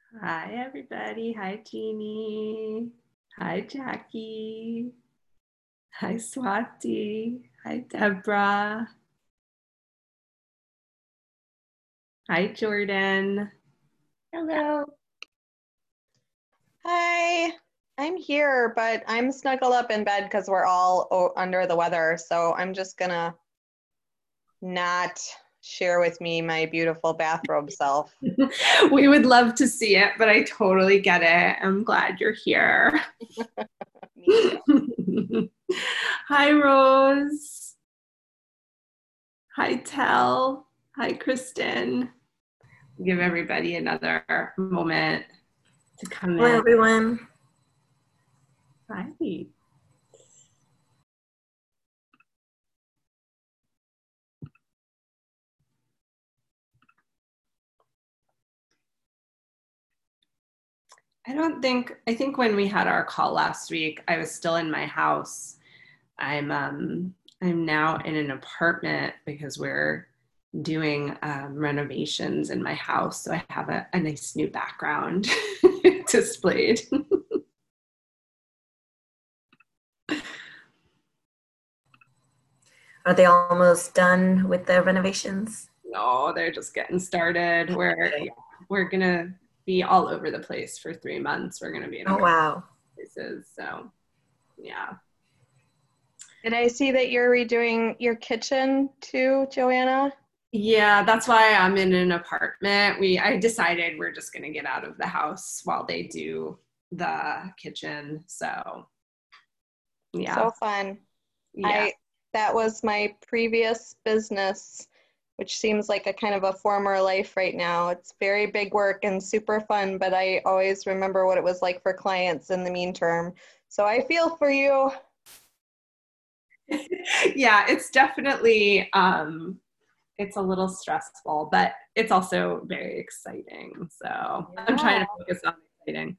Hi, everybody. Hi, Jeannie. Hi, Jackie. Hi, Swati. Hi, Deborah. Hi, Jordan. Hello. Hi, I'm here, but I'm snuggled up in bed because we're all under the weather. So I'm just gonna not share with me my beautiful bathrobe self. We would love to see it, but I totally get it. I'm glad you're here. Me too. Hi, Rose. Hi, Tel. Hi, Kristen. Give everybody another moment to come Hello, in. everyone. Hi. I think when we had our call last week, I was still in my house. I'm now in an apartment because we're doing renovations in my house. So I have a nice new background displayed. Are they almost done with the renovations? No, they're just getting started. We're gonna be all over the place for 3 months. We're gonna be in Oh, wow. places. So yeah. Did I see that you're redoing your kitchen too, Joanna? Yeah, that's why I'm in an apartment. I decided we're just gonna get out of the house while they do the kitchen. So yeah. So fun. Yeah. That was my previous business, which seems like a kind of a former life right now. It's very big work and super fun, but I always remember what it was like for clients in the mean term. So I feel for you. Yeah, it's definitely it's a little stressful, but it's also very exciting. So Yeah. I'm trying to focus on exciting.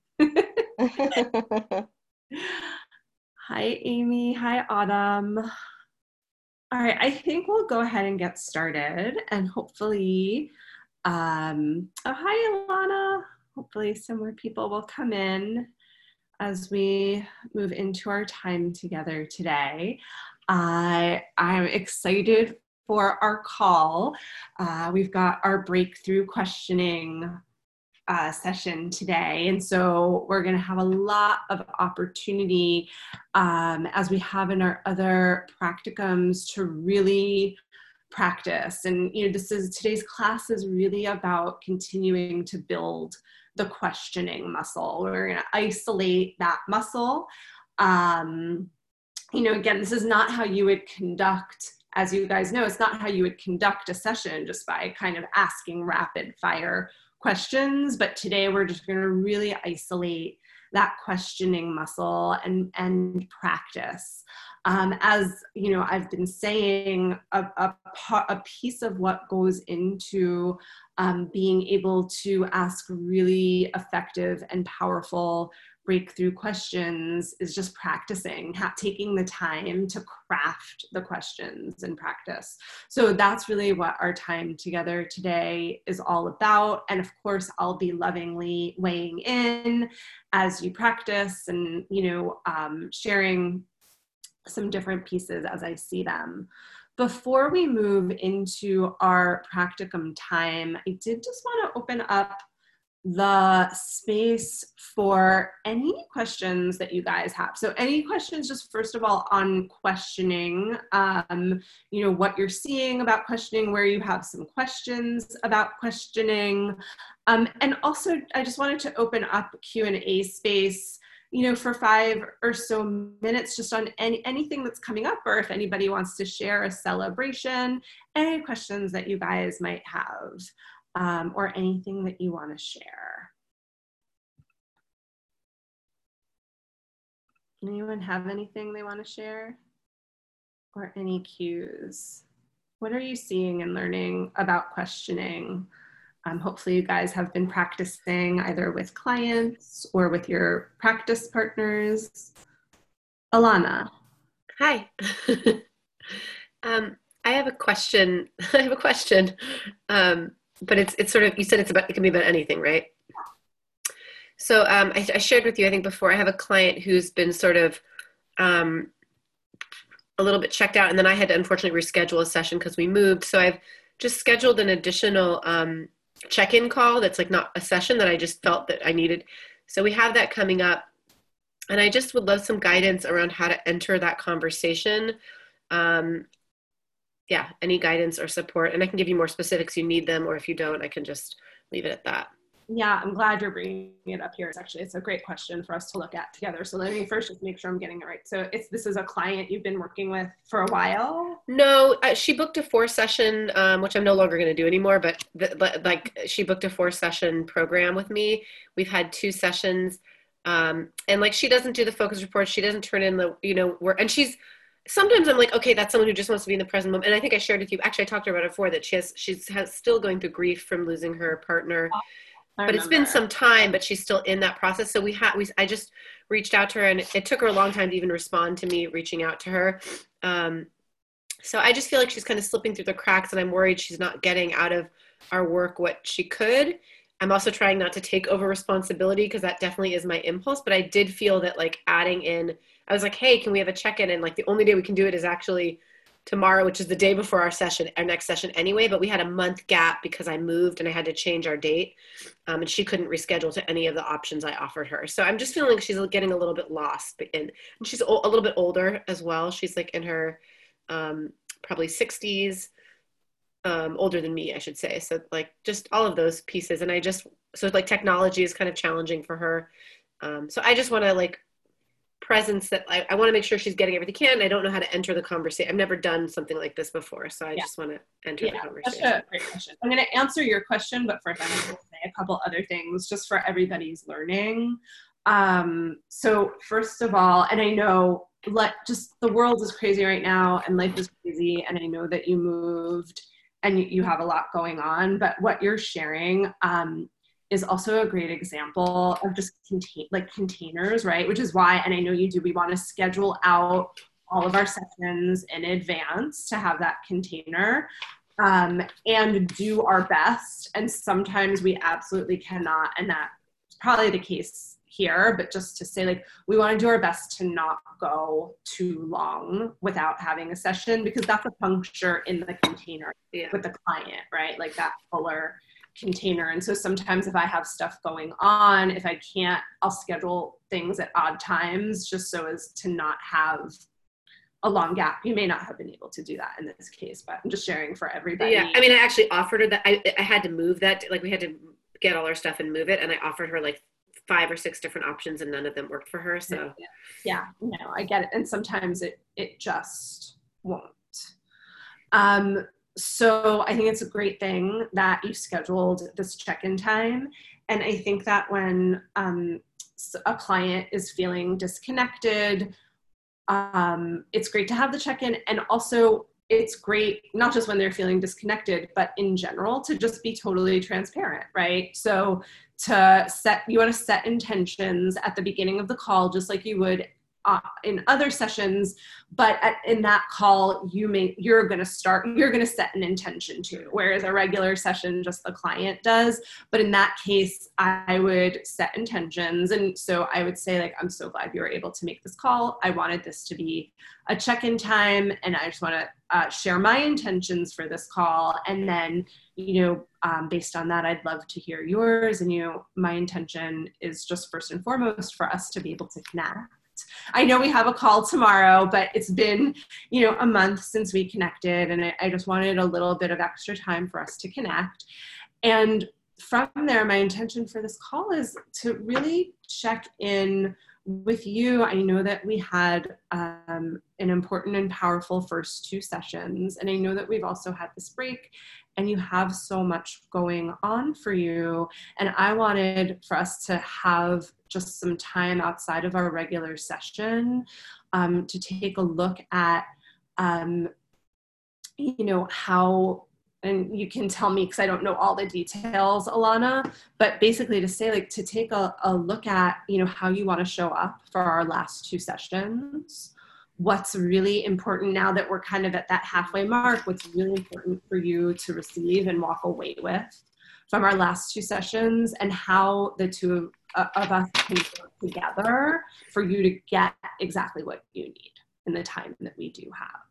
Hi, Amy. Hi, Autumn. All right, I think we'll go ahead and get started, and hopefully, oh, hi, Ilana. Hopefully some more people will come in as we move into our time together today. I'm excited for our call. We've got our breakthrough questioning session today. And so we're going to have a lot of opportunity, as we have in our other practicums, to really practice. And today's class is really about continuing to build the questioning muscle. We're going to isolate that muscle. Again, this is not how you would conduct, as you guys know, it's not how you would conduct a session just by kind of asking rapid fire questions. But today we're just going to really isolate that questioning muscle and practice. As you know, I've been saying, a piece of what goes into being able to ask really effective and powerful breakthrough questions is just practicing, taking the time to craft the questions and practice. So that's really what our time together today is all about. And of course, I'll be lovingly weighing in as you practice and, sharing some different pieces as I see them. Before we move into our practicum time, I did just want to open up the space for any questions that you guys have. So any questions, just first of all, on questioning, what you're seeing about questioning, where you have some questions about questioning. And also, I just wanted to open up Q&A space, for 5 or so minutes, just on anything that's coming up, or if anybody wants to share a celebration, any questions that you guys might have. Or anything that you want to share. Anyone have anything they want to share? Or any cues? What are you seeing and learning about questioning? Hopefully you guys have been practicing either with clients or with your practice partners. Alana. Hi. I have a question. But it's sort of, you said it can be about anything, right? So I shared with you, I think before, I have a client who's been sort of a little bit checked out, and then I had to unfortunately reschedule a session because we moved. So I've just scheduled an additional check-in call that's like not a session that I just felt that I needed. So we have that coming up, and I just would love some guidance around how to enter that conversation. Yeah, any guidance or support, and I can give you more specifics if you need them, or if you don't, I can just leave it at that. Yeah, I'm glad you're bringing it up here. It's a great question for us to look at together. So let me first just make sure I'm getting it right. So this is a client you've been working with for a while? No, she booked a 4-session, which I'm no longer going to do anymore, but like she booked a 4-session program with me. We've had 2 sessions, and like she doesn't do the focus reports. She doesn't turn in the, work. And sometimes I'm like, okay, that's someone who just wants to be in the present moment. And I think I shared with you, actually I talked to her about it before, that she's still going through grief from losing her partner. But it's been some time, but she's still in that process. So I just reached out to her, and it took her a long time to even respond to me reaching out to her. So I just feel like she's kind of slipping through the cracks, and I'm worried she's not getting out of our work what she could. I'm also trying not to take over responsibility, because that definitely is my impulse. But I did feel that like adding in, I was like, hey, can we have a check-in? And like the only day we can do it is actually tomorrow, which is the day before our next session anyway, but we had a month gap because I moved and I had to change our date, and she couldn't reschedule to any of the options I offered her. So I'm just feeling like she's getting a little bit lost, and she's a little bit older as well. She's like in her probably 60s, older than me, I should say. So like just all of those pieces. And so like technology is kind of challenging for her. So I just want to like presence that I want to make sure she's getting everything she can. I don't know how to enter the conversation. I've never done something like this before. So I just want to enter the conversation. That's a great question. I'm going to answer your question, but first I'm going to say a couple other things just for everybody's learning. So first of all, and I know just the world is crazy right now and life is crazy. And I know that you moved and you have a lot going on, but what you're sharing, is also a great example of just containers, right? Which is why, and I know you do, we want to schedule out all of our sessions in advance to have that container, and do our best. And sometimes we absolutely cannot, and that's probably the case here, but just to say, like, we want to do our best to not go too long without having a session, because that's a puncture in the container with the client, right? Like that fuller container. And so sometimes if I have stuff going on, if I can't, I'll schedule things at odd times just so as to not have a long gap. You may not have been able to do that in this case, but I'm just sharing for everybody. Yeah, I mean, I actually offered her that. I had to move that, like we had to get all our stuff and move it, and I offered her like 5 or 6 different options, and none of them worked for her. So yeah, no, I get it. And sometimes it just won't. So I think it's a great thing that you scheduled this check-in time. And I think that when a client is feeling disconnected, it's great to have the check-in. And also it's great, not just when they're feeling disconnected, but in general, to just be totally transparent, right? So you want to set intentions at the beginning of the call, just like you would in other sessions, but in that call, you're going to set an intention too, whereas a regular session, just the client does. But in that case, I would set intentions. And so I would say, like, I'm so glad you were able to make this call. I wanted this to be a check-in time, and I just want to share my intentions for this call. And then, based on that, I'd love to hear yours. And, my intention is just first and foremost for us to be able to connect. I know we have a call tomorrow, but it's been, a month since we connected, and I just wanted a little bit of extra time for us to connect. And from there, my intention for this call is to really check in with you. I know that we had an important and powerful first 2 sessions, and I know that we've also had this break, and you have so much going on for you. And I wanted for us to have just some time outside of our regular session to take a look at, how, and you can tell me because I don't know all the details, Alana, but basically to say, like, to take a look at, how you want to show up for our last 2 sessions. What's really important now that we're kind of at that halfway mark, what's really important for you to receive and walk away with from our last 2 sessions and how the two of us can work together for you to get exactly what you need in the time that we do have.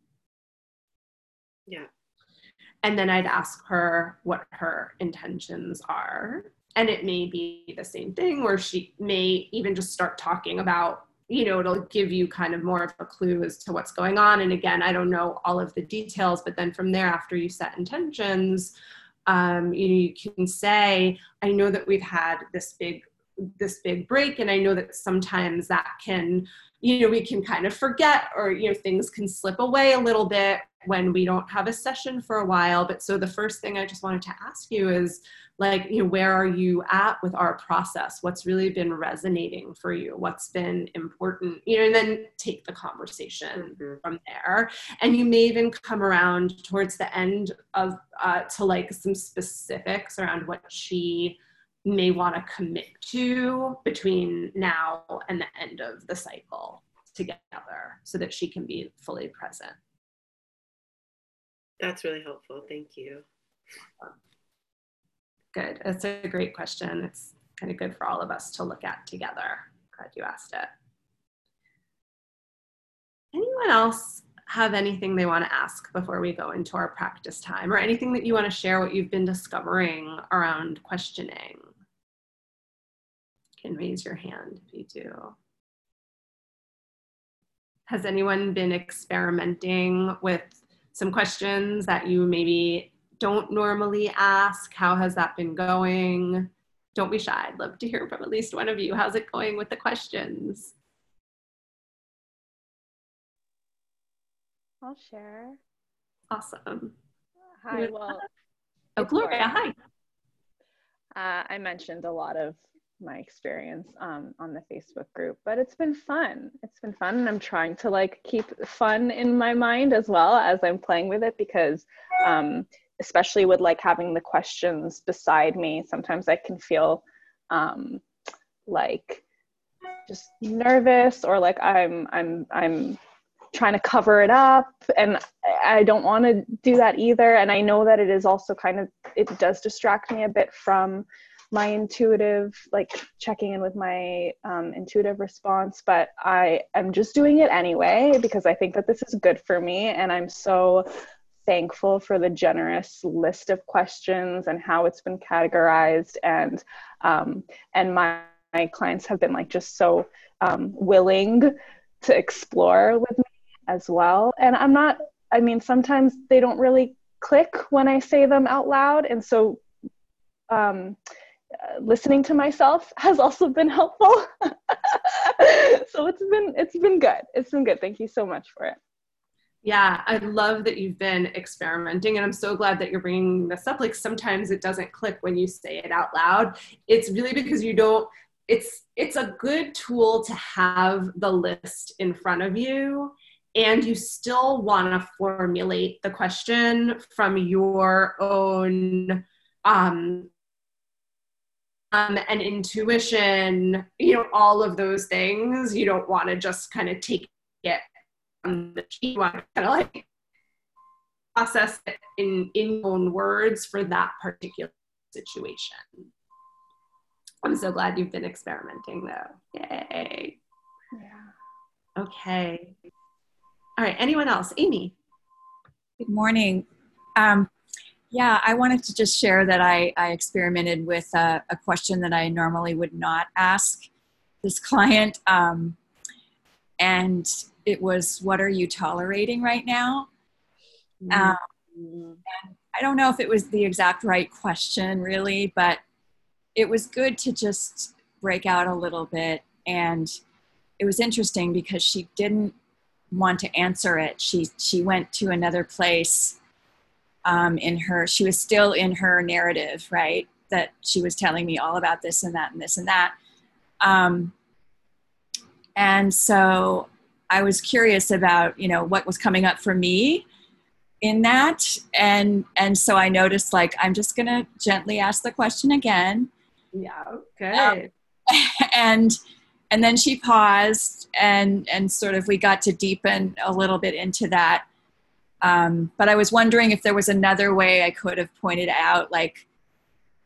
Yeah. And then I'd ask her what her intentions are. And it may be the same thing, or she may even just start talking about, it'll give you kind of more of a clue as to what's going on. And again, I don't know all of the details, but then from there, after you set intentions, you can say, I know that we've had this big break, and I know that sometimes that can, we can kind of forget, or, things can slip away a little bit when we don't have a session for a while. But so the first thing I just wanted to ask you is, like, where are you at with our process? What's really been resonating for you? What's been important? And then take the conversation from there. And you may even come around towards the end of to like some specifics around what she may want to commit to between now and the end of the cycle together, so that she can be fully present. That's really helpful. Thank you. Good. That's a great question. It's kind of good for all of us to look at together. Glad you asked it. Anyone else have anything they want to ask before we go into our practice time, or anything that you want to share what you've been discovering around questioning? You can raise your hand if you do. Has anyone been experimenting with some questions that you maybe don't normally ask? How has that been going? Don't be shy. I'd love to hear from at least one of you. How's it going with the questions? I'll share. Awesome. Hi, well. Oh, Gloria, hi. I mentioned a lot of my experience on the Facebook group, but it's been fun. It's been fun, and I'm trying to like keep fun in my mind as well as I'm playing with it, because especially with like having the questions beside me, sometimes I can feel like just nervous, or like I'm trying to cover it up, and I don't want to do that either. And I know that it is also kind of, it does distract me a bit from my intuitive, like checking in with my intuitive response, but I am just doing it anyway, because I think that this is good for me. And I'm so thankful for the generous list of questions and how it's been categorized. And my clients have been like just so willing to explore with me as well. And sometimes they don't really click when I say them out loud. And so listening to myself has also been helpful. So it's been good. It's been good. Thank you so much for it. Yeah, I love that you've been experimenting, and I'm so glad that you're bringing this up. Like, sometimes it doesn't click when you say it out loud. It's really because you don't, it's a good tool to have the list in front of you, and you still want to formulate the question from your own and intuition, all of those things. You don't want to just kind of take it from the sheet. You want to kind of like process it in your own words for that particular situation. I'm so glad you've been experimenting though. Yay. Yeah. Okay. All right, anyone else? Amy. Good morning. Yeah, I wanted to just share that I experimented with a question that I normally would not ask this client. And it was, what are you tolerating right now? And I don't know if it was the exact right question really, but it was good to just break out a little bit. And it was interesting because she didn't want to answer it. She went to another place she was still in her narrative, right? That she was telling me all about this and that and this and that. And so I was curious about, what was coming up for me in that. And so I noticed, like, I'm just going to gently ask the question again. Yeah, okay. And then she paused and sort of, we got to deepen a little bit into that. But I was wondering if there was another way I could have pointed out, like,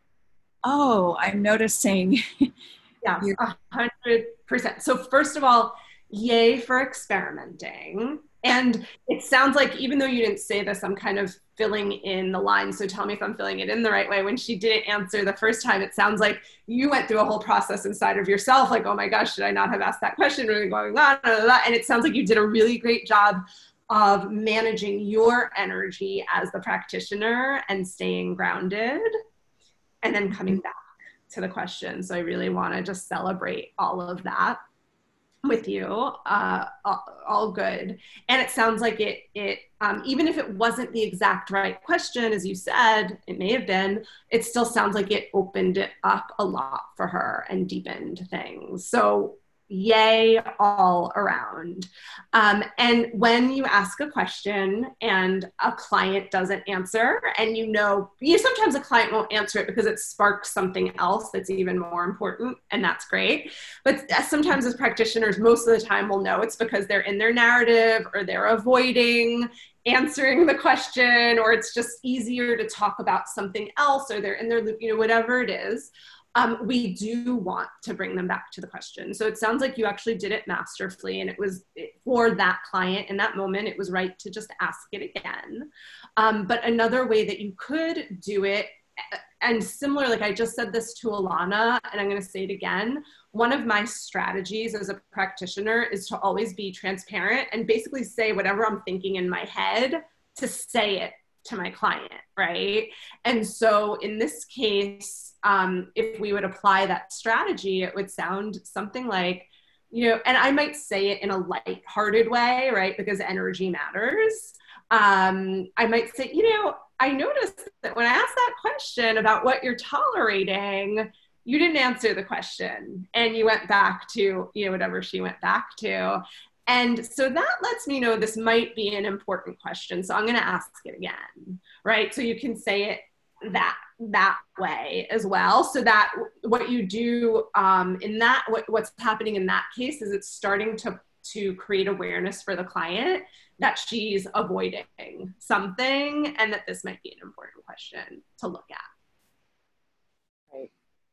Oh, I'm noticing. Yes, 100%. So first of all, yay for experimenting. And it sounds like, even though you didn't say this, I'm kind of filling in the line. So tell me if I'm filling it in the right way. When she didn't answer the first time, it sounds like you went through a whole process inside of yourself. Like, oh my gosh, should I not have asked that question? Really going on? And it sounds like you did a really great job of managing your energy as the practitioner and staying grounded and then coming back to the question. So I really want to just celebrate all of that with you. All good. And it sounds like it even if it wasn't the exact right question, as you said, it may have been, it still sounds like it opened it up a lot for her and deepened things. So yay all around. And when you ask a question and a client doesn't answer, and sometimes a client won't answer it because it sparks something else that's even more important, and that's great. But sometimes as practitioners, most of the time we'll know it's because they're in their narrative, or they're avoiding answering the question, or it's just easier to talk about something else, or they're in their loop, whatever it is. We do want to bring them back to the question. So it sounds like you actually did it masterfully, and it was for that client in that moment, it was right to just ask it again. But another way that you could do it, and similar, like I just said this to Alana, and I'm going to say it again, one of my strategies as a practitioner is to always be transparent and basically say whatever I'm thinking in my head, to say it to my client, right? And so in this case, if we would apply that strategy, it would sound something like, and I might say it in a lighthearted way, right? Because energy matters. I might say, I noticed that when I asked that question about what you're tolerating, you didn't answer the question, and you went back to, whatever she went back to. And so that lets me know this might be an important question. So I'm going to ask it again, right? So you can say it that way as well. So that what you do what's happening in that case is it's starting to create awareness for the client that she's avoiding something, and that this might be an important question to look at. Right.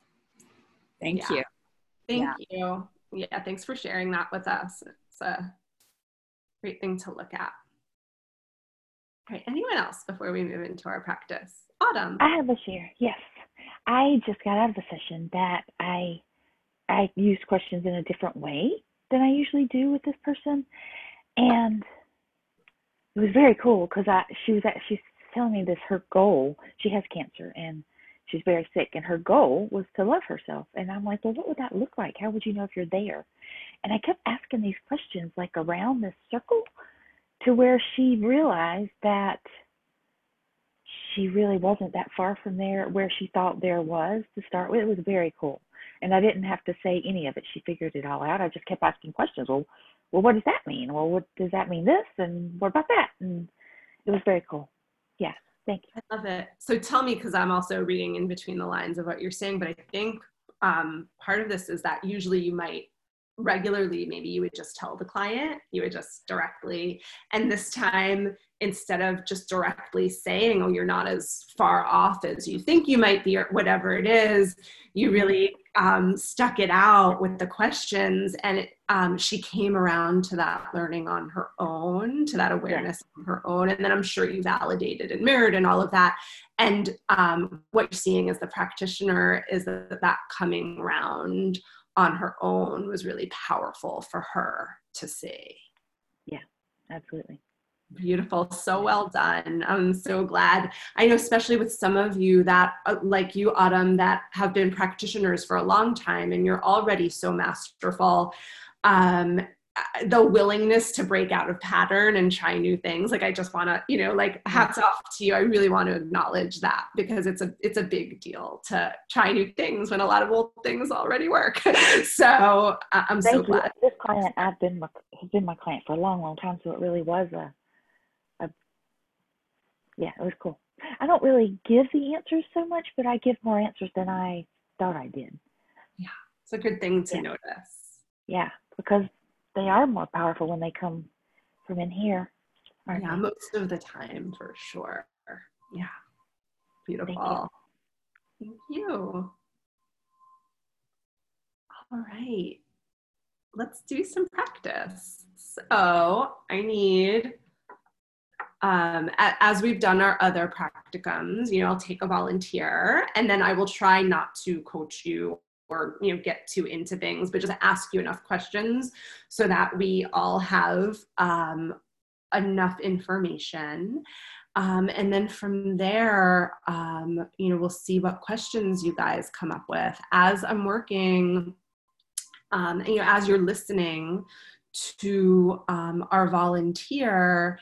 Thank you. Thank you. Yeah, thanks for sharing that with us. It's a great thing to look at. Okay, anyone else before we move into our practice? Autumn. I have a share. Yes. I just got out of a session that I used questions in a different way than I usually do with this person. And it was very cool because she's telling me this, her goal, she has cancer and she's very sick, and her goal was to love herself. And I'm like, well, what would that look like? How would you know if you're there? And I kept asking these questions like around this circle to where she realized that she really wasn't that far from there where she thought there was to start with. It was very cool. And I didn't have to say any of it. She figured it all out. I just kept asking questions. Well, what does that mean? Well, what does that mean this? And what about that? And it was very cool. Yeah, thank you. I love it. So tell me, because I'm also reading in between the lines of what you're saying, but I think part of this is that usually you might regularly, maybe you would just tell the client, you would just directly, and this time, instead of just directly saying, oh, you're not as far off as you think you might be, or whatever it is, you really stuck it out with the questions, and she came around to that learning on her own, to that awareness on her own, and then I'm sure you validated and mirrored and all of that. And what you're seeing as the practitioner is that coming around on her own was really powerful for her to see. Yeah, absolutely. Beautiful. So well done. I'm so glad. I know, especially with some of you that, like you, Autumn, that have been practitioners for a long time and you're already so masterful, the willingness to break out of pattern and try new things. Like, I just want to, like, hats off to you. I really want to acknowledge that, because it's a big deal to try new things when a lot of old things already work. So I'm so glad. This client has been my client for a long, long time. So it really was it was cool. I don't really give the answers so much, but I give more answers than I thought I did. Yeah, it's a good thing to notice. Yeah, because they are more powerful when they come from in here. Yeah, most of the time, for sure. Yeah, beautiful. Thank you. All right, let's do some practice. So I need, as we've done our other practicums, you know, I'll take a volunteer and then I will try not to coach you or, you know, get too into things, but just ask you enough questions so that we all have enough information. And then from there, you know, we'll see what questions you guys come up with. As I'm working, you know, as you're listening to our volunteer,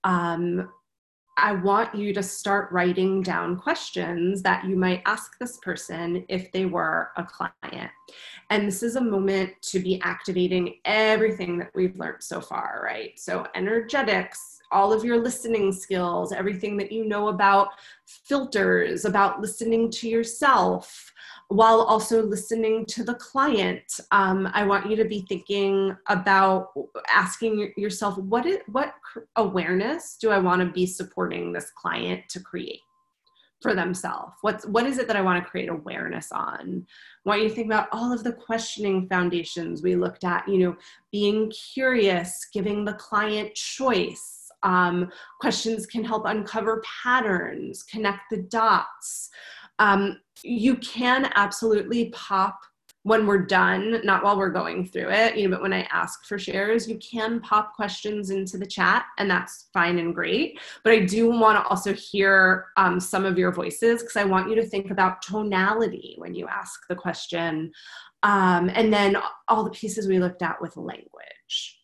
I want you to start writing down questions that you might ask this person if they were a client. And this is a moment to be activating everything that we've learned so far, right? So energetics, all of your listening skills, everything that you know about filters, about listening to yourself, while also listening to the client. I want you to be thinking about asking yourself, what awareness do I want to be supporting this client to create for themselves? What is it that I want to create awareness on? I want you to think about all of the questioning foundations we looked at, you know, being curious, giving the client choice. Questions can help uncover patterns, connect the dots. You can absolutely pop when we're done, not while we're going through it, you know, but when I ask for shares, you can pop questions into the chat and that's fine and great. But I do want to also hear some of your voices because I want you to think about tonality when you ask the question. And then all the pieces we looked at with language.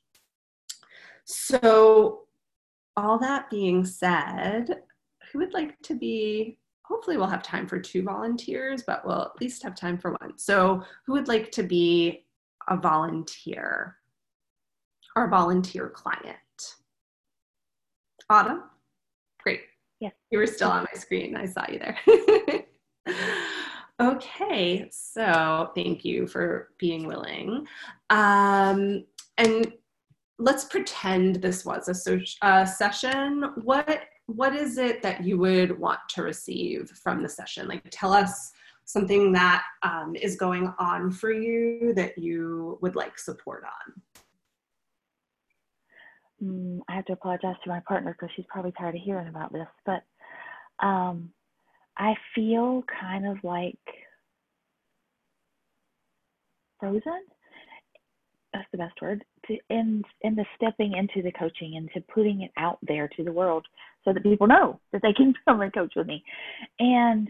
So all that being said, who would like to be, hopefully we'll have time for 2 volunteers, but we'll at least have time for 1. So who would like to be a volunteer or volunteer client? Autumn? Great. Yes. You were still on my screen. I saw you there. Okay, so thank you for being willing. And let's pretend this was a session. What is it that you would want to receive from the session? Like, tell us something that is going on for you that you would like support on. I have to apologize to my partner because she's probably tired of hearing about this, but I feel kind of like frozen. That's the best word. In the stepping into the coaching and to putting it out there to the world so that people know that they can come and coach with me. And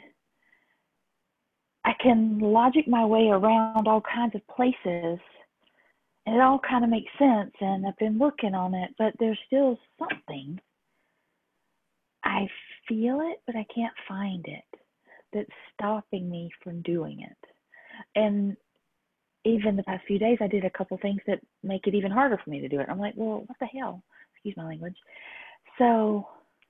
I can logic my way around all kinds of places and it all kind of makes sense and I've been working on it, but there's still something. I feel it, but I can't find it that's stopping me from doing it. And even the past few days, I did a couple things that make it even harder for me to do it. I'm like, well, what the hell? Excuse my language. So,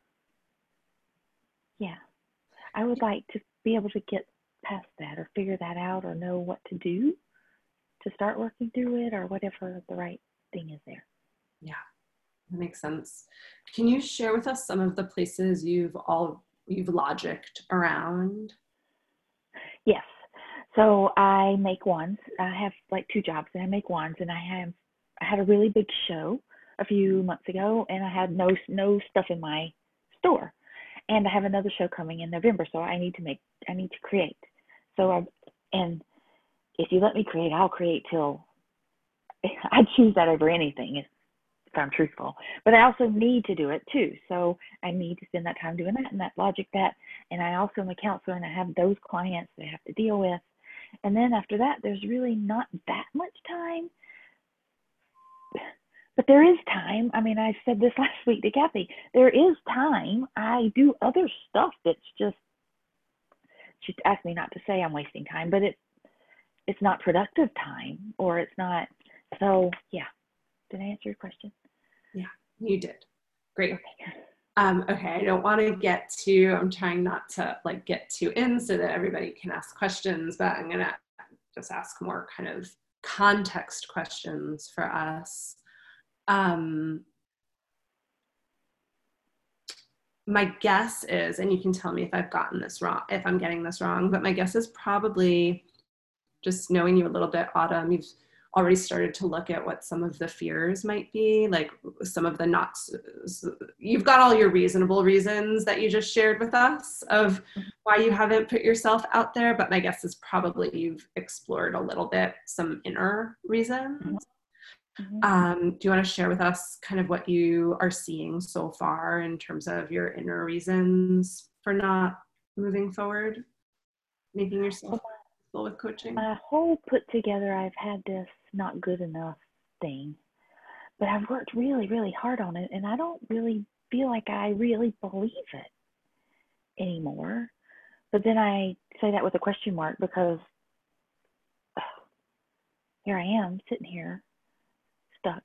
yeah, I would like to be able to get past that or figure that out or know what to do to start working through it or whatever the right thing is there. Yeah, that makes sense. Can you share with us some of the places you've logicked around? Yes. So I make wands. I have like 2 jobs and I make wands, and I had a really big show a few months ago and I had no stuff in my store, and I have another show coming in November. So I need to create. So and if you let me create, I'll create till I choose that over anything if I'm truthful, but I also need to do it too. So I need to spend that time doing that and that logic that, and I also am a counselor and I have those clients that I have to deal with. And then after that, there's really not that much time, but there is time. I mean, I said this last week to Kathy, there is time. I do other stuff that's just, she asked me not to say I'm wasting time, but it's not productive time, or it's not. So yeah, did I answer your question? Yeah, you did. Great. Okay. Okay, I don't want to get too, I'm trying not to like get too in so that everybody can ask questions, but I'm going to just ask more kind of context questions for us. My guess is, and you can tell me if I've gotten this wrong, if I'm getting this wrong, but my guess is probably just knowing you a little bit, Autumn, you've already started to look at what some of the fears might be, like some of the not, you've got all your reasonable reasons that you just shared with us of why you haven't put yourself out there, but my guess is probably you've explored a little bit some inner reasons. Do you want to share with us kind of what you are seeing so far in terms of your inner reasons for not moving forward, making yourself comfortable with coaching? My whole put together, I've had this not good enough thing, but I've worked really, really hard on it, and I don't really feel like I really believe it anymore. But then I say that with a question mark, because here I am sitting here stuck.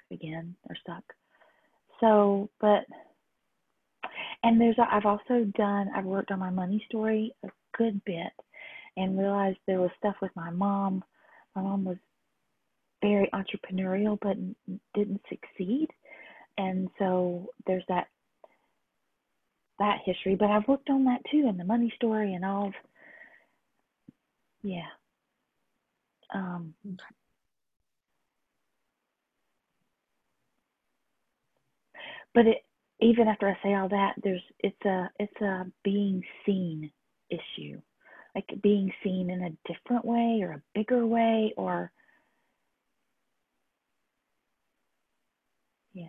So, but, and I've worked on my money story a good bit and realized there was stuff with my mom. My mom was very entrepreneurial, but didn't succeed. And so there's that history, but I've worked on that too, in the money story and all. Yeah. But even after I say all that, it's a being seen issue, like being seen in a different way or a bigger way, or yeah.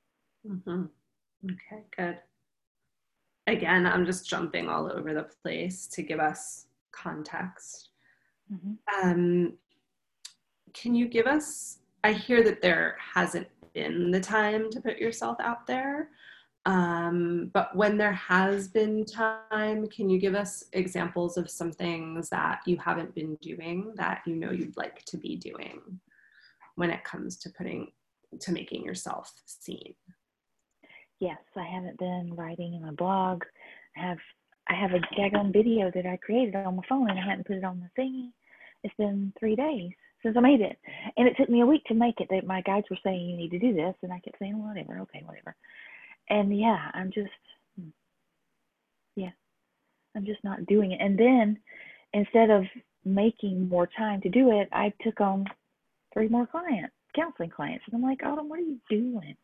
Okay, good. Again, I'm just jumping all over the place to give us context. Can you give us, I hear that there hasn't been the time to put yourself out there, but when there has been time, can you give us examples of some things that you haven't been doing that you know you'd like to be doing when it comes to making yourself seen? Yes, I haven't been writing in my blog. I have a daggone video that I created on my phone, and I hadn't put it on the thingy. It's been 3 days since I made it, and it took me a week to make it. My guides were saying you need to do this, and I kept saying whatever, okay, whatever. And yeah, I'm just not doing it. And then instead of making more time to do it, I took on 3 more counseling clients, and I'm like, Autumn, what are you doing?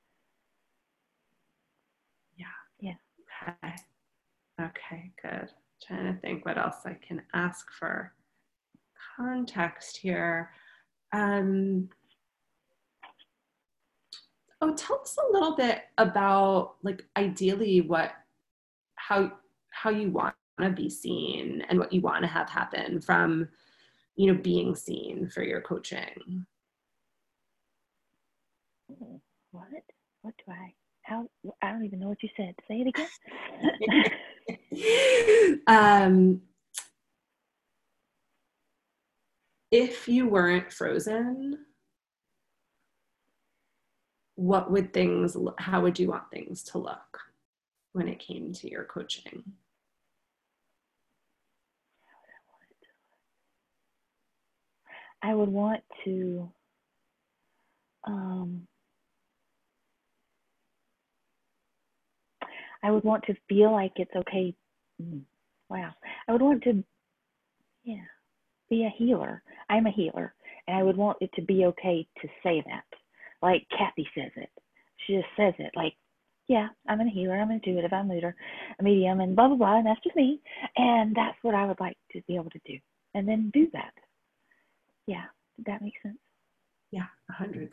Okay, good. Trying to think what else I can ask for context here. Tell us a little bit about, like, ideally how you want to be seen and what you want to have happen from, being seen for your coaching. What do I don't even know what you said. Say it again. If you weren't frozen, how would you want things to look when it came to your coaching? I would want to feel like it's okay. Wow. I would want to, be a healer. I'm a healer, and I would want it to be okay to say that. Like Kathy says it. She just says it like, yeah, I'm a healer, I'm intuitive, I'm a medium, and blah, blah, blah, and that's just me. And that's what I would like to be able to do. And then do that. Yeah, did that make sense? Yeah, 100%.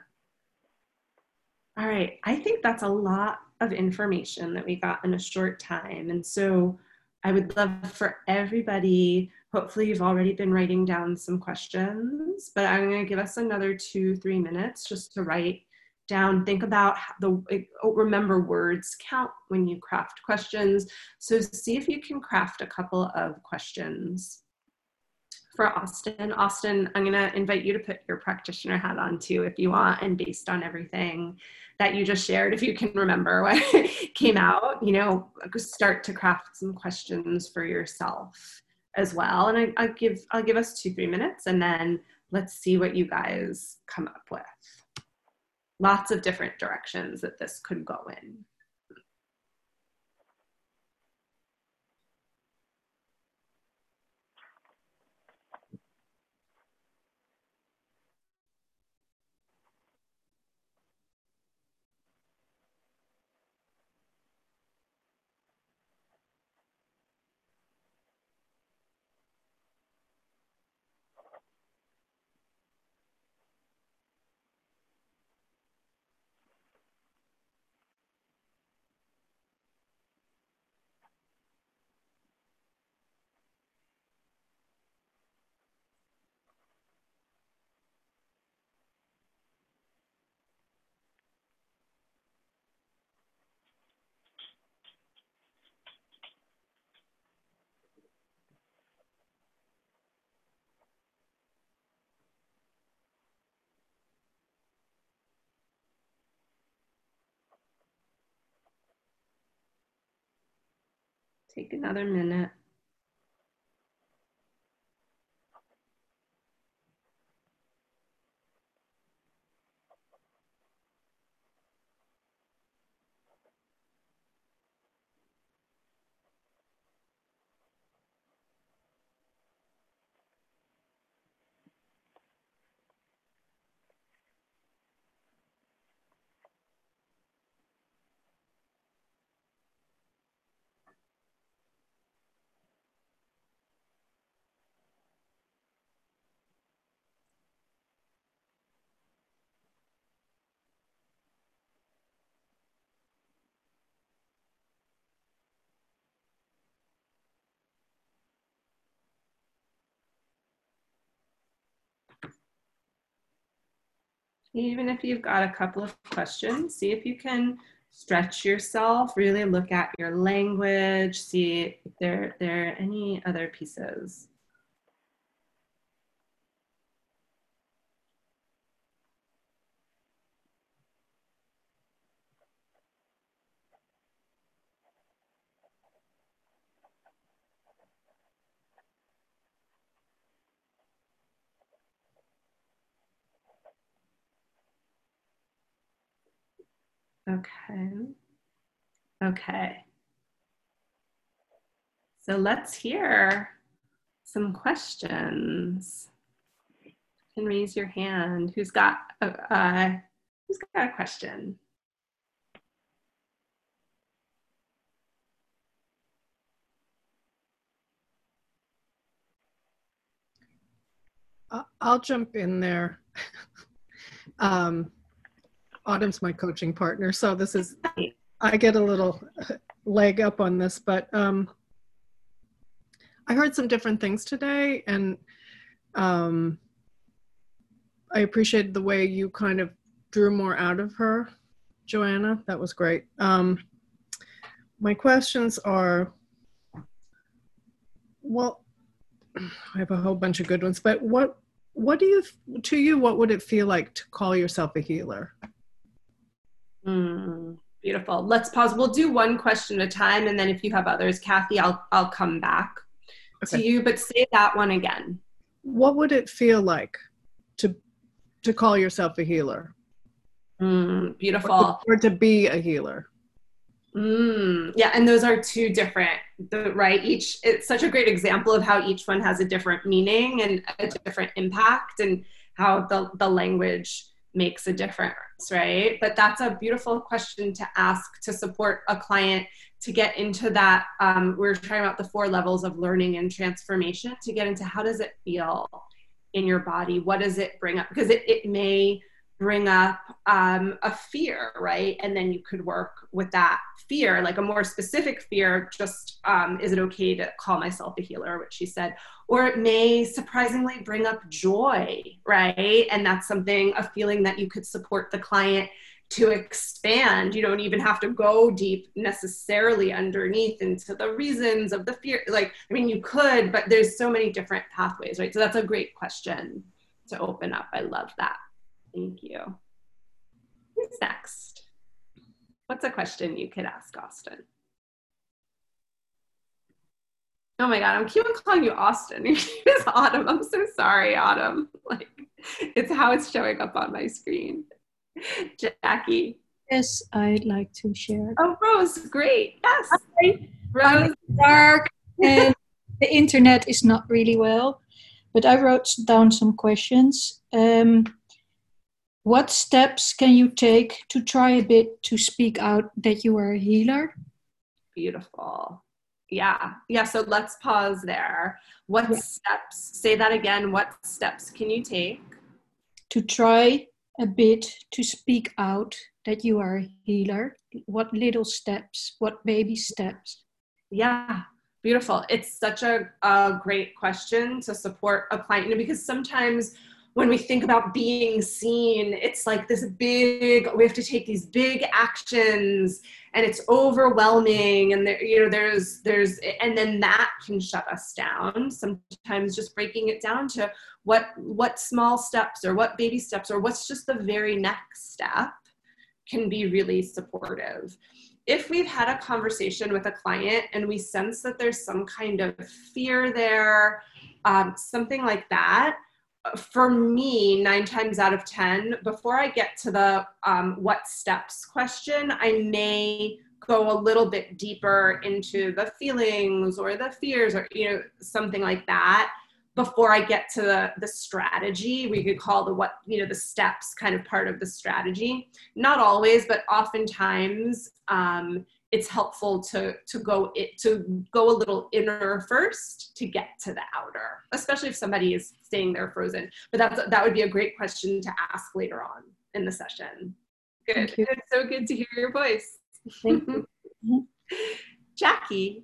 All right, I think that's a lot of information that we got in a short time. And so I would love for everybody, hopefully you've already been writing down some questions, but I'm going to give us another 2-3 minutes just to write down, think about remember words count when you craft questions. So see if you can craft a couple of questions for Austin. Austin, I'm going to invite you to put your practitioner hat on too if you want, and based on everything that you just shared, if you can remember what came out, start to craft some questions for yourself as well. And I'll give us 2-3 minutes, and then let's see what you guys come up with. Lots of different directions that this could go in. Take another minute. Even if you've got a couple of questions, see if you can stretch yourself, really look at your language, see if there are any other pieces. Okay. Okay. So let's hear some questions. You can raise your hand. Who's got a question? I'll jump in there. Autumn's my coaching partner, so this is, I get a little leg up on this, but I heard some different things today, and I appreciated the way you kind of drew more out of her, Joanna. That was great. My questions are, well, I have a whole bunch of good ones, but what do you, to you, what would it feel like to call yourself a healer? Beautiful. Let's pause. We'll do one question at a time, and then if you have others, Kathy, I'll come back to you, but say that one again. What would it feel like to call yourself a healer? Beautiful. Or to be a healer? Yeah, and those are two different, right? It's such a great example of how each one has a different meaning and a different impact, and how the language makes a difference, right? But that's a beautiful question to ask to support a client to get into that. We're talking about the 4 levels of learning and transformation, to get into how does it feel in your body? What does it bring up? Because it may bring up a fear, right? And then you could work with that fear, like a more specific fear, just is it okay to call myself a healer, which she said, or it may surprisingly bring up joy, right? And that's something, a feeling that you could support the client to expand. You don't even have to go deep necessarily underneath into the reasons of the fear. Like, I mean, you could, but there's so many different pathways, right? So that's a great question to open up. I love that. Thank you. Who's next? What's a question you could ask Austin? Oh my God, I'm keep on calling you Austin. Your name is Autumn. I'm so sorry, Autumn. Like, it's how it's showing up on my screen. Jackie. Yes, I'd like to share. Oh, Rose, great. Yes. Hi. Rose. I'm in the dark and the internet is not really well, but I wrote down some questions. What steps can you take to try a bit to speak out that you are a healer? Beautiful. Yeah. So let's pause there. What steps, say that again, what steps can you take? To try a bit to speak out that you are a healer. What little steps, what baby steps? Yeah. Beautiful. It's such a great question to support a client, because sometimes when we think about being seen, it's like this big, we have to take these big actions and it's overwhelming, and there's and then that can shut us down. Sometimes just breaking it down to what small steps or what baby steps or what's just the very next step can be really supportive. if we've had a conversation with a client and we sense that there's some kind of fear there, something like that, for me, 9 times out of 10, before I get to the what steps question, I may go a little bit deeper into the feelings or the fears or, something like that before I get to the strategy. We could call the steps kind of part of the strategy. Not always, but oftentimes it's helpful to go a little inner first to get to the outer, especially if somebody is staying there frozen. But that would be a great question to ask later on in the session. Good. It's so good to hear your voice. Thank you. Jackie.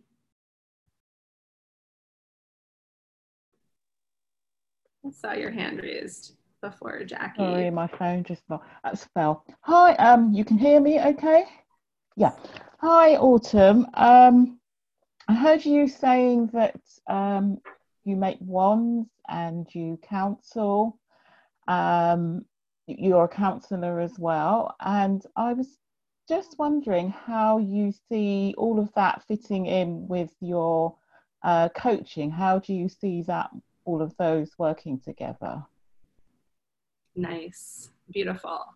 I saw your hand raised before, Jackie. Sorry, my phone just fell. Hi, you can hear me okay? Yeah. Hi, Autumn. I heard you saying that you make wands and you counsel. You're a counsellor as well. And I was just wondering how you see all of that fitting in with your coaching. How do you see that, all of those working together? Nice, beautiful.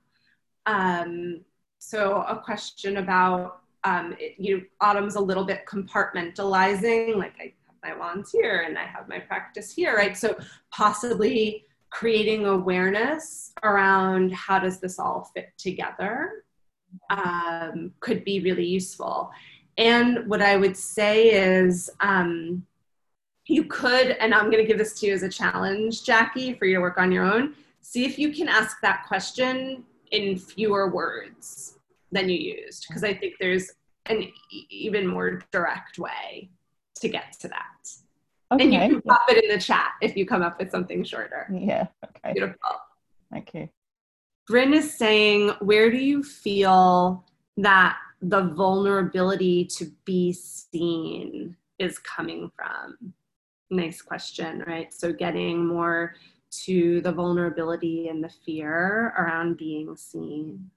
So a question about, Autumn's a little bit compartmentalizing, like I have my wands here and I have my practice here, right? So possibly creating awareness around how does this all fit together could be really useful. And what I would say is, you could, and I'm going to give this to you as a challenge, Jackie, for you to work on your own. See if you can ask that question in fewer words than you used, because I think there's an even more direct way to get to that. Okay. And you can pop it in the chat if you come up with something shorter. Yeah, okay. Beautiful. Thank you. Bryn is saying, where do you feel that the vulnerability to be seen is coming from? Nice question, right? So getting more to the vulnerability and the fear around being seen.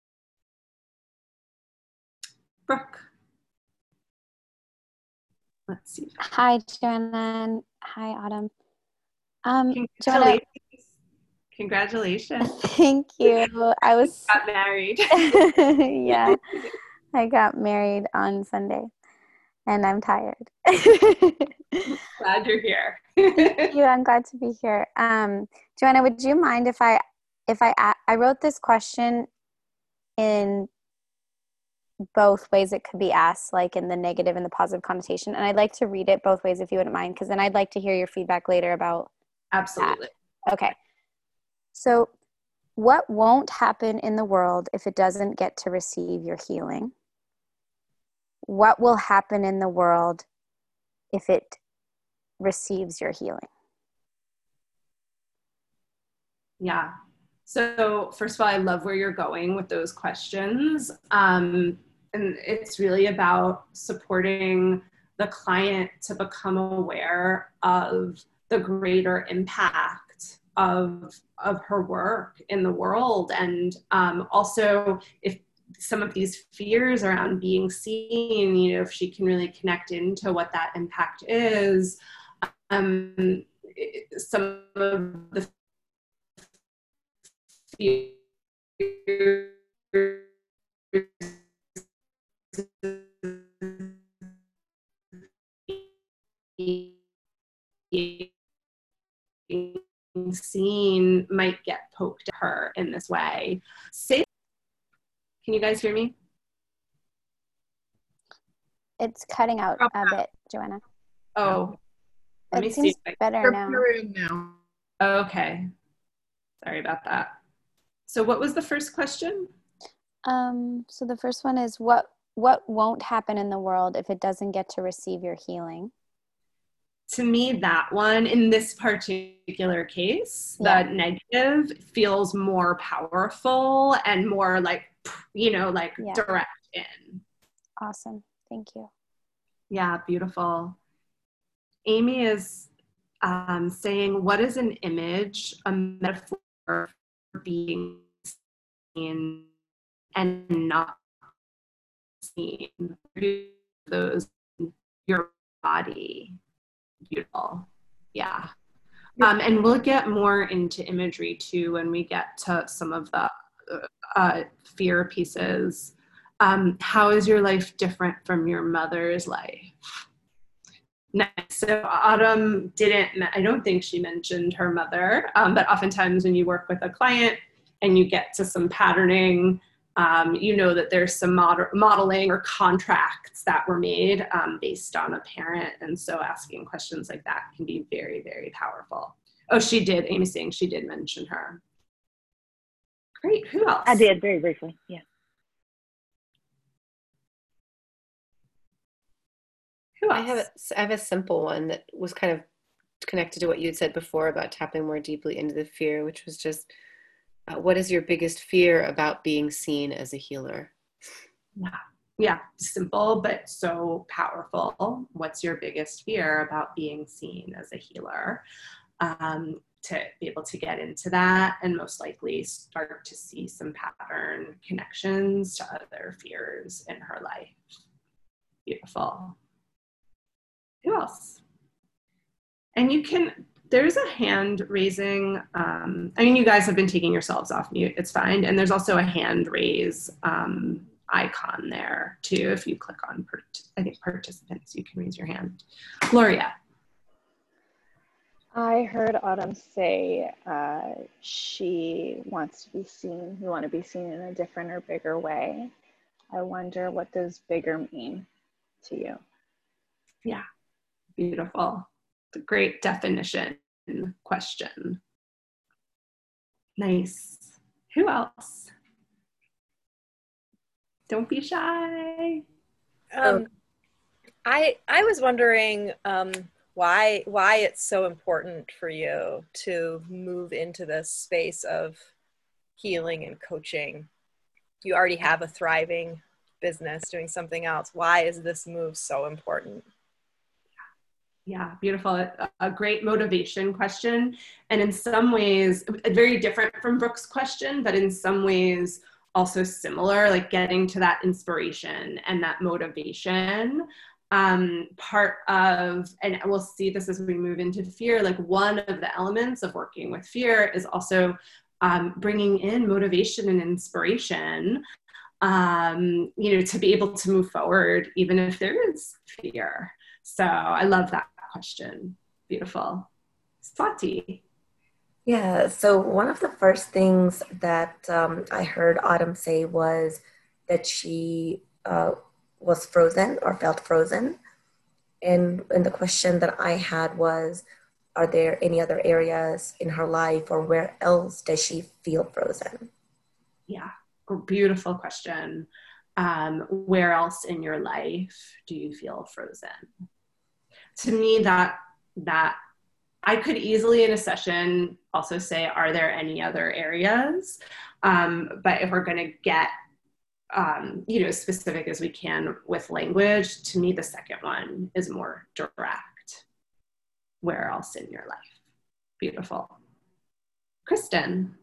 Brooke. Let's see. Hi, Joanna. Hi, Autumn. Congratulations. Congratulations. Thank you. I was got married. Yeah, I got married on Sunday, and I'm tired. Glad you're here. Thank you. I'm glad to be here. Joanna, would you mind if I wrote this question in both ways it could be asked, like in the negative and the positive connotation, and I'd like to read it both ways if you wouldn't mind, because then I'd like to hear your feedback later about Absolutely. that. Okay. So, what won't happen in the world if it doesn't get to receive your healing? What will happen in the world if it receives your healing? Yeah. So first of all, I love where you're going with those questions. And it's really about supporting the client to become aware of the greater impact of her work in the world. And also if some of these fears around being seen, if she can really connect into what that impact is, some of the fears seen might get poked at her in this way. Can you guys hear me? It's cutting out a bit, Joanna. Oh, let me seems see. Better now. Okay. Sorry about that. So what was the first question? So the first one is what won't happen in the world if it doesn't get to receive your healing? To me, that one, in this particular case, the negative feels more powerful and more like, direct in. Awesome. Thank you. Yeah, beautiful. Amy is saying, what is an image, a metaphor for being seen and not seen? Those, your body. Beautiful. Yeah. And we'll get more into imagery too when we get to some of the fear pieces. How is your life different from your mother's life? Nice. So Autumn I don't think she mentioned her mother, but oftentimes when you work with a client and you get to some patterning, you know that there's some modeling or contracts that were made based on a parent. And so asking questions like that can be very, very powerful. Oh, she did. Amy's saying she did mention her. Great. Who else? I did, very briefly. Yeah. Who I else? have a simple one that was kind of connected to what you had said before about tapping more deeply into the fear, which was just, what is your biggest fear about being seen as a healer? Yeah, simple, but so powerful. What's your biggest fear about being seen as a healer? To be able to get into that and most likely start to see some pattern connections to other fears in her life. Beautiful. Who else? And there's a hand raising. I mean, you guys have been taking yourselves off mute. It's fine. And there's also a hand raise icon there too. If you click on, I think participants, you can raise your hand. Gloria. I heard Autumn say she wants to be seen. You want to be seen in a different or bigger way. I wonder, what does bigger mean to you? Yeah, beautiful. It's a great definition question. Nice. Who else? Don't be shy. I was wondering why it's so important for you to move into this space of healing and coaching. You already have a thriving business doing something else. Why is this move so important? Yeah, beautiful. A great motivation question. And in some ways, very different from Brooke's question, but in some ways also similar, like getting to that inspiration and that motivation. Part of, and we'll see this as we move into fear, like one of the elements of working with fear is also bringing in motivation and inspiration, to be able to move forward, even if there is fear. So I love that question. Beautiful. Swati. Yeah, so one of the first things that I heard Autumn say was that she was frozen or felt frozen. And the question that I had was, are there any other areas in her life or where else does she feel frozen? Yeah, beautiful question. Where else in your life do you feel frozen? To me, that I could easily in a session also say, are there any other areas? But if we're going to get as specific as we can with language, to me, the second one is more direct. Where else in your life? Beautiful. Kristen.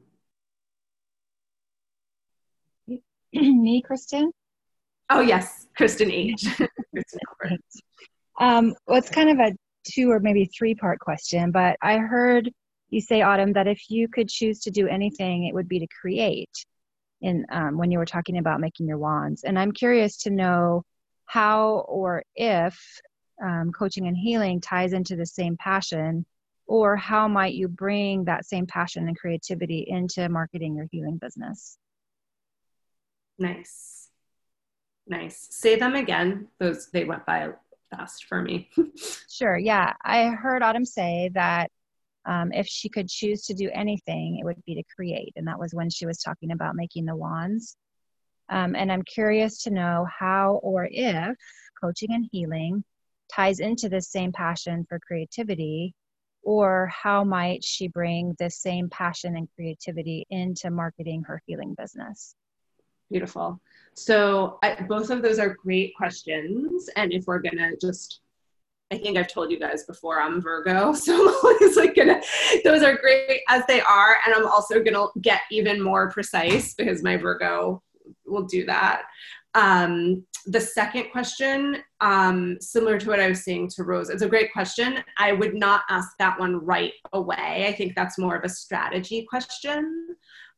Me, Kristen? Oh, yes, Kristen H. Well, it's kind of a 2 or maybe 3-part question, but I heard you say, Autumn, that if you could choose to do anything, it would be to create. When you were talking about making your wands. And I'm curious to know how or if coaching and healing ties into the same passion, or how might you bring that same passion and creativity into marketing your healing business? Nice. Say them again. They went by fast for me. Sure, yeah. I heard Autumn say that if she could choose to do anything, it would be to create. And that was when she was talking about making the wands. And I'm curious to know how or if coaching and healing ties into this same passion for creativity, or how might she bring this same passion and creativity into marketing her healing business? Beautiful. So both of those are great questions. And if we're going to I think I've told you guys before, I'm Virgo, so I'm always those are great as they are. And I'm also going to get even more precise because my Virgo will do that. The second question, similar to what I was saying to Rose, it's a great question. I would not ask that one right away. I think that's more of a strategy question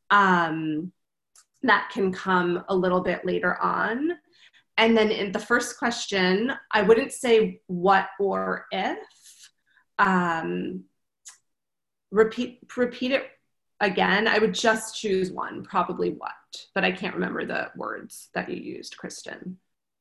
that can come a little bit later on. And then in the first question, I wouldn't say what or if. Repeat it again. I would just choose one, probably what, but I can't remember the words that you used, Kristen.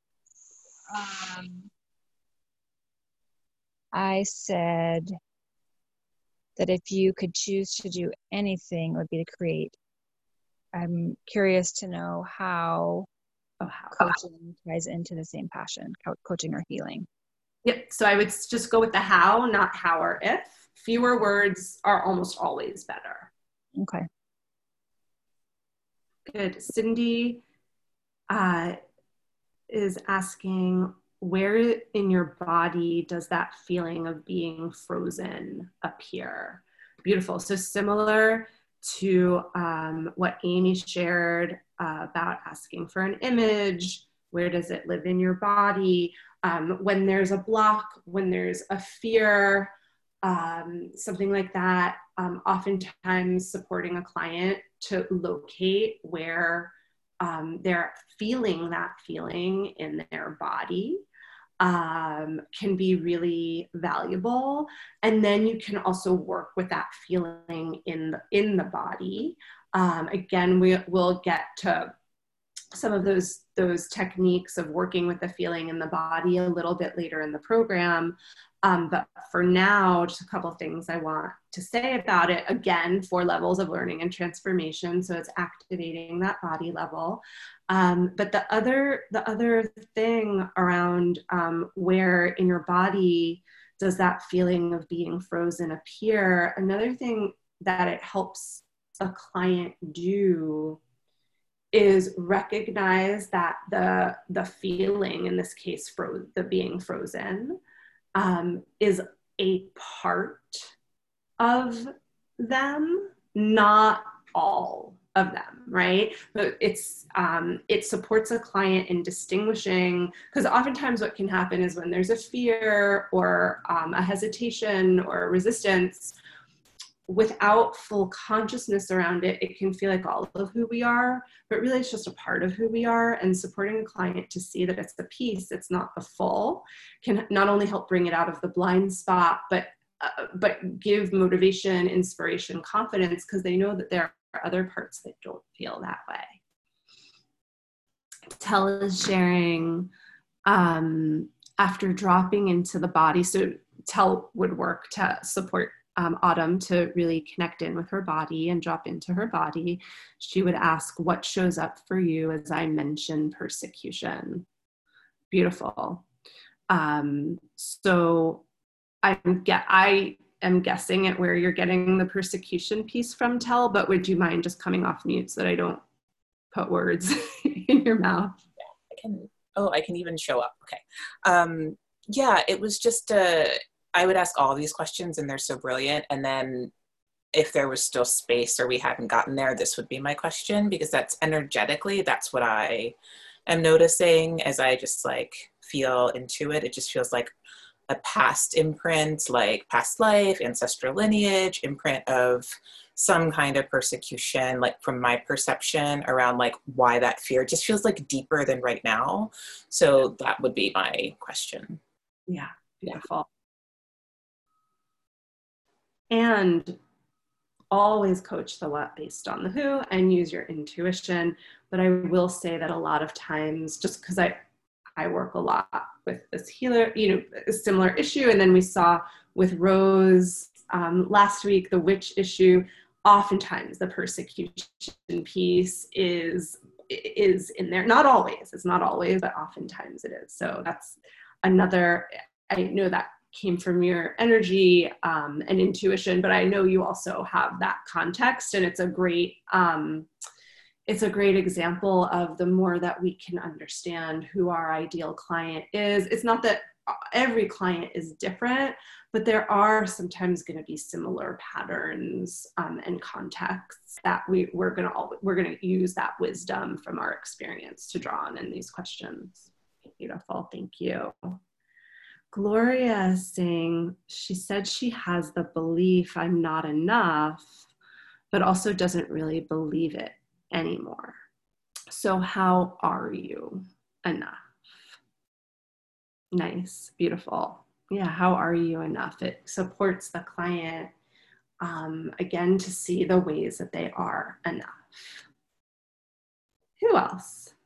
I said that if you could choose to do anything, it would be to create. I'm curious to know how coaching ties into the same passion, coaching or healing. Yep, so I would just go with the how, not how or if. Fewer words are almost always better. Okay. Good. Cindy is asking, where in your body does that feeling of being frozen appear? Beautiful. So similar to what Amy shared about asking for an image, where does it live in your body? When there's a block, when there's a fear, something like that, oftentimes supporting a client to locate where they're feeling that feeling in their body can be really valuable. And then you can also work with that feeling in the body. Again, we'll get to some of those techniques of working with the feeling in the body a little bit later in the program. But for now, just a couple of things I want to say about it. Again, 4 levels of learning and transformation. So it's activating that body level. But the other thing around where in your body does that feeling of being frozen appear, another thing that it helps a client do is recognize that the feeling, in this case, the being frozen, is a part of them, not all of them, right? But it supports a client in distinguishing, because oftentimes what can happen is when there's a fear or a hesitation or a resistance, without full consciousness around it, it can feel like all of who we are, but really it's just a part of who we are. And supporting a client to see that it's the piece, it's not the full, can not only help bring it out of the blind spot, but give motivation, inspiration, confidence, because they know that there are other parts that don't feel that way. Tel is sharing after dropping into the body. So Tel would work to support Autumn to really connect in with her body and drop into her body. She would ask, what shows up for you as I mention persecution? Beautiful. So I am guessing at where you're getting the persecution piece from, Tel, but would you mind just coming off mute so that I don't put words in your mouth? Yeah, I can even show up. Okay. Yeah, it was just I would ask all these questions and they're so brilliant. And then if there was still space or we hadn't gotten there, this would be my question, because that's energetically, that's what I am noticing as I just like feel into it. It just feels like a past imprint, like past life, ancestral lineage, imprint of some kind of persecution, like from my perception around like why that fear just feels like deeper than right now. So that would be my question. Yeah, beautiful. And always coach the what based on the who and use your intuition. But I will say that a lot of times, just because I work a lot with this healer, a similar issue. And then we saw with Rose last week, the witch issue, oftentimes the persecution piece is in there. Not always, it's not always, but oftentimes it is. So that's another, I know that came from your energy and intuition, but I know you also have that context, and it's a great example of the more that we can understand who our ideal client is. It's not that every client is different, but there are sometimes going to be similar patterns and contexts that we're going to use that wisdom from our experience to draw on in these questions. Beautiful, thank you. Gloria is saying, she said she has the belief I'm not enough, but also doesn't really believe it anymore. So how are you enough? Nice, beautiful. Yeah, how are you enough? It supports the client, again, to see the ways that they are enough. Who else?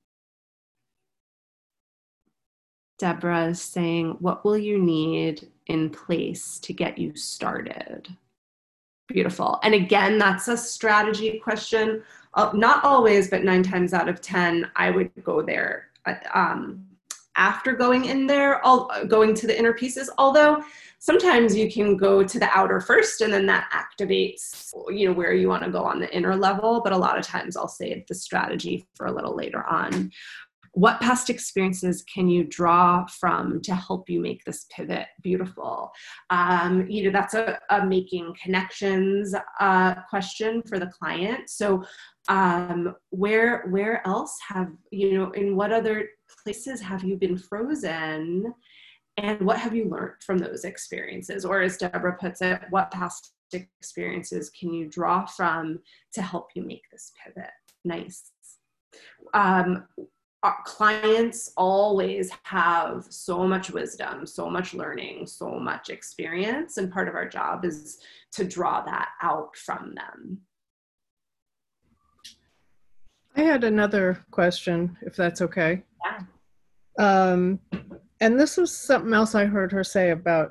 Deborah is saying, what will you need in place to get you started? Beautiful. And again, that's a strategy question. Not always, but 9 times out of 10, I would go there after going in there, going to the inner pieces. Although sometimes you can go to the outer first and then that activates, where you want to go on the inner level. But a lot of times I'll save the strategy for a little later on. What past experiences can you draw from to help you make this pivot beautiful? That's a making connections question for the client. So where else have, in what other places have you been frozen? And what have you learned from those experiences? Or as Deborah puts it, what past experiences can you draw from to help you make this pivot? Nice. Our clients always have so much wisdom, so much learning, so much experience, and part of our job is to draw that out from them. I had another question, if that's okay. Yeah. And this was something else I heard her say about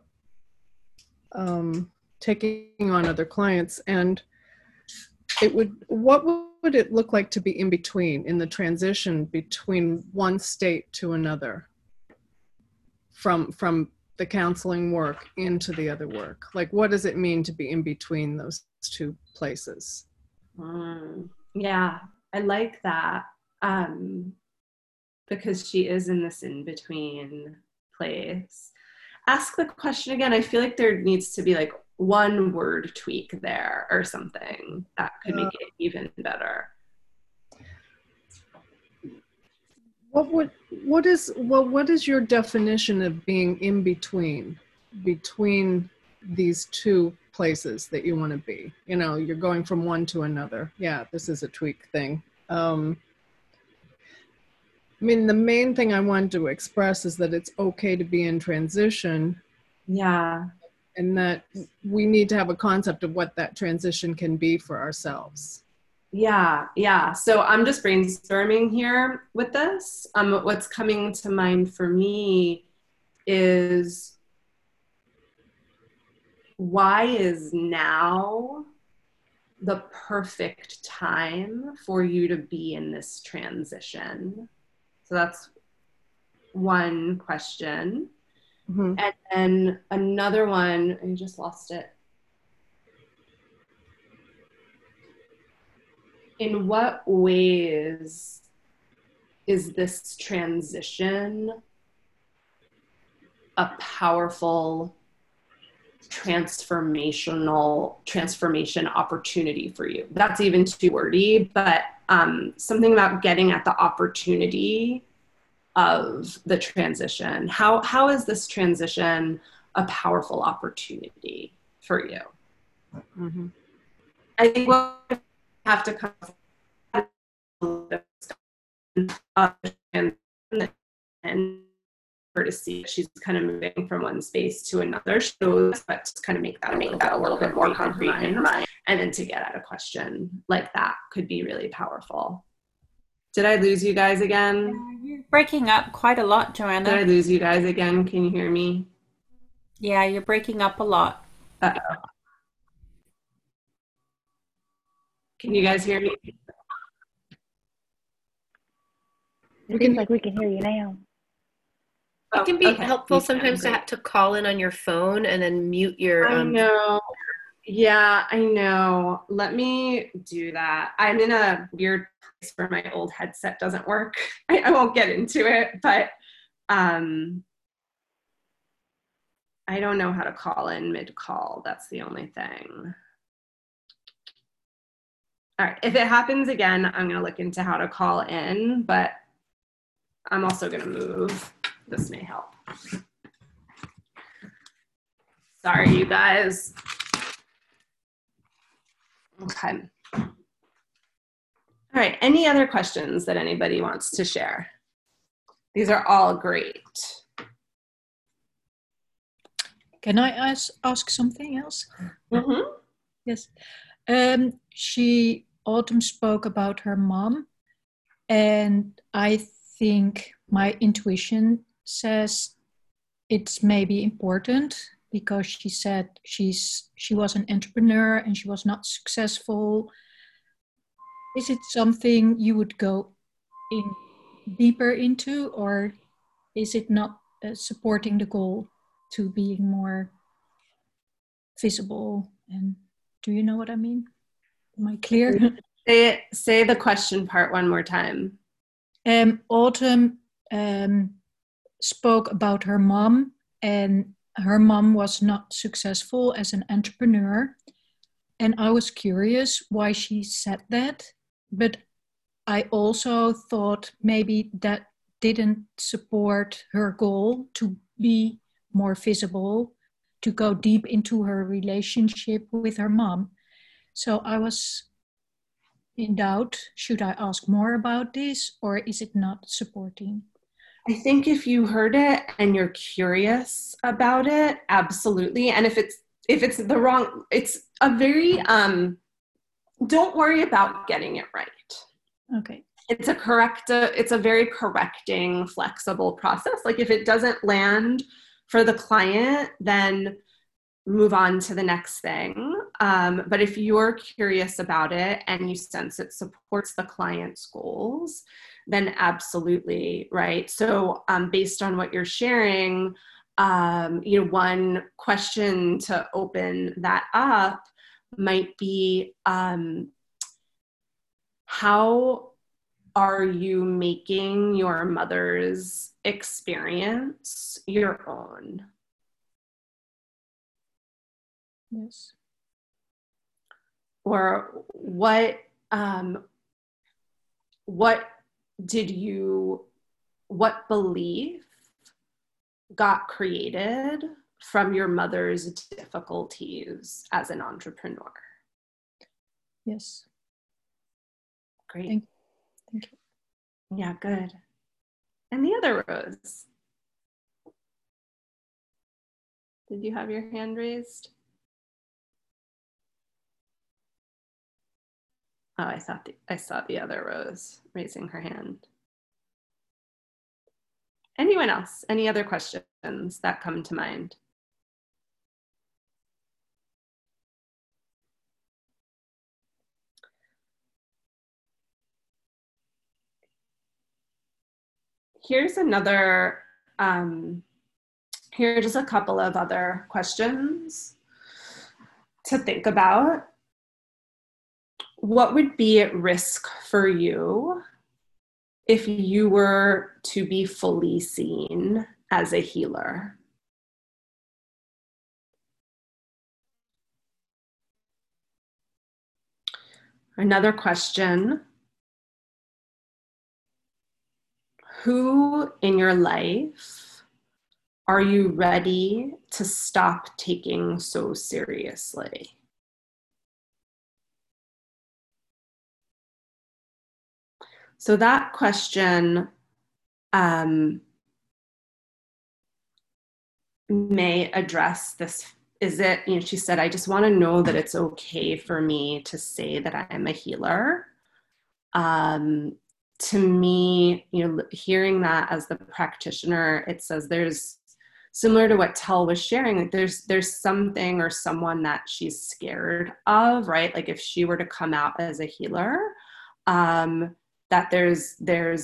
taking on other clients, and what would it look like to be in between, in the transition between one state to another, from the counseling work into the other work? Like, what does it mean to be in between those two places? Yeah, I like that, because she is in this in-between place. Ask the question again. I feel like there needs to be like one word tweak there or something that could make it even better. What is your definition of being in between these two places that you want to be? You're going from one to another. Yeah, this is a tweak thing. The main thing I wanted to express is that it's okay to be in transition. Yeah. And that we need to have a concept of what that transition can be for ourselves. Yeah. So I'm just brainstorming here with this. What's coming to mind for me is, why is now the perfect time for you to be in this transition? So that's one question. Mm-hmm. And then another one, I just lost it. In what ways is this transition a powerful transformation opportunity for you? That's even too wordy, but something about getting at the opportunity of the transition. How is this transition a powerful opportunity for you? Mm-hmm. I think we'll have to come and her to see that she's kind of moving from one space to another, but just kind of make that a little bit more concrete in her mind, and then to get at a question like that could be really powerful. Did I lose you guys again? Yeah, you're breaking up quite a lot, Joanna. Did I lose you guys again? Can you hear me? Yeah, you're breaking up a lot. Uh-oh. Can you guys hear me? It seems like we can hear you now. It can be helpful sometimes to call in on your phone and then mute your... I know. Yeah, I know. Let me do that. I'm in a weird place where my old headset doesn't work. I won't get into it, but I don't know how to call in mid-call. That's the only thing. All right, if it happens again, I'm gonna look into how to call in, but I'm also gonna move. This may help. Sorry, you guys. Okay. All right, any other questions that anybody wants to share? These are all great. Can I ask something else? Mm-hmm. Yes. Autumn spoke about her mom, and I think my intuition says it's maybe important because she said she was an entrepreneur and she was not successful. Is it something you would go in deeper into, or is it not supporting the goal to being more visible? And do you know what I mean? Am I clear? Say the question part one more time. Autumn spoke about her mom, and her mom was not successful as an entrepreneur. And I was curious why she said that, but I also thought maybe that didn't support her goal to be more visible, to go deep into her relationship with her mom. So I was in doubt, should I ask more about this, or is it not supporting? I think if you heard it and you're curious about it, absolutely. And if it's the wrong, it's a very, don't worry about getting it right. Okay. It's a very correcting, flexible process. Like if it doesn't land for the client, then move on to the next thing. But if you're curious about it and you sense it supports the client's goals, then absolutely, right? So based on what you're sharing, one question to open that up might be, how are you making your mother's experience your own? Yes. Or what belief got created from your mother's difficulties as an entrepreneur? Yes. Great. Thank you. Yeah, good. And the other Rose. Did you have your hand raised? Oh, I saw the other Rose raising her hand. Anyone else? Any other questions that come to mind? Here's another, here are just a couple of other questions to think about. What would be at risk for you if you were to be fully seen as a healer? Another question. Who in your life are you ready to stop taking so seriously? So that question may address this. Is it, she said, I just want to know that it's okay for me to say that I'm a healer. To me, hearing that as the practitioner, it says there's, similar to what Tel was sharing, like there's something or someone that she's scared of, right? Like if she were to come out as a healer, that there's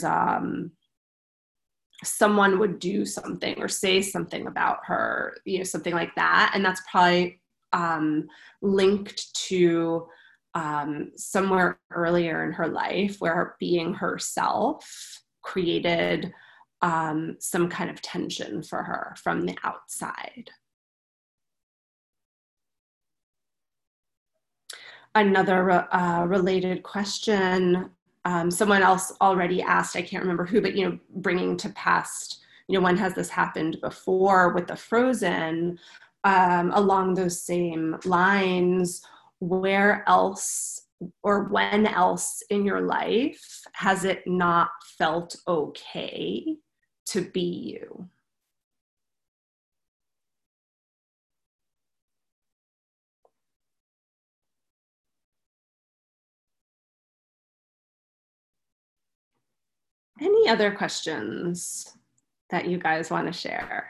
someone would do something or say something about her, something like that. And that's probably linked to somewhere earlier in her life where being herself created some kind of tension for her from the outside. another related question, someone else already asked, I can't remember who, but, bringing to past, when has this happened before with the Frozen, along those same lines, where else or when else in your life has it not felt okay to be you? Any other questions that you guys want to share?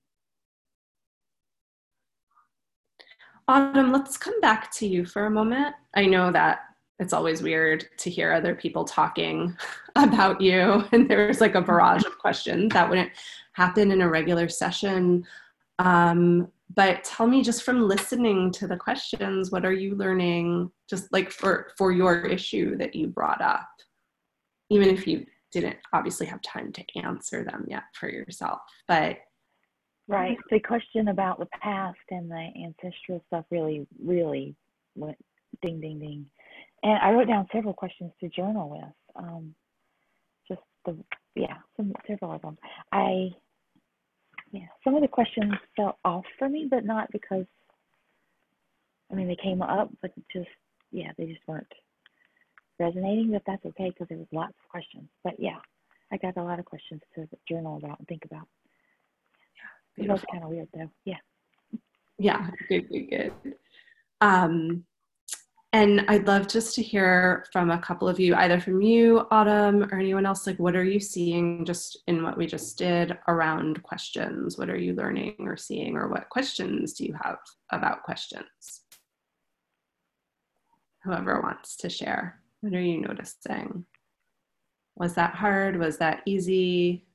Autumn, let's come back to you for a moment. I know that it's always weird to hear other people talking about you, and there's like a barrage of questions that wouldn't happen in a regular session. But tell me, just from listening to the questions, what are you learning just like for your issue that you brought up, even if you didn't obviously have time to answer them yet for yourself, but. Right. The question about the past and the ancestral stuff really, really went ding, ding, ding. And I wrote down several questions to journal with. Several of them. Some of the questions felt off for me, but not because, they came up, but they just weren't resonating, but that's okay because there was lots of questions. But yeah, I got a lot of questions to journal about and think about. It was kind of weird though. Yeah. Yeah, good. And I'd love just to hear from a couple of you, either from you, Autumn, or anyone else, like what are you seeing just in what we just did around questions? What are you learning or seeing, or what questions do you have about questions? Whoever wants to share, what are you noticing? Was that hard? Was that easy?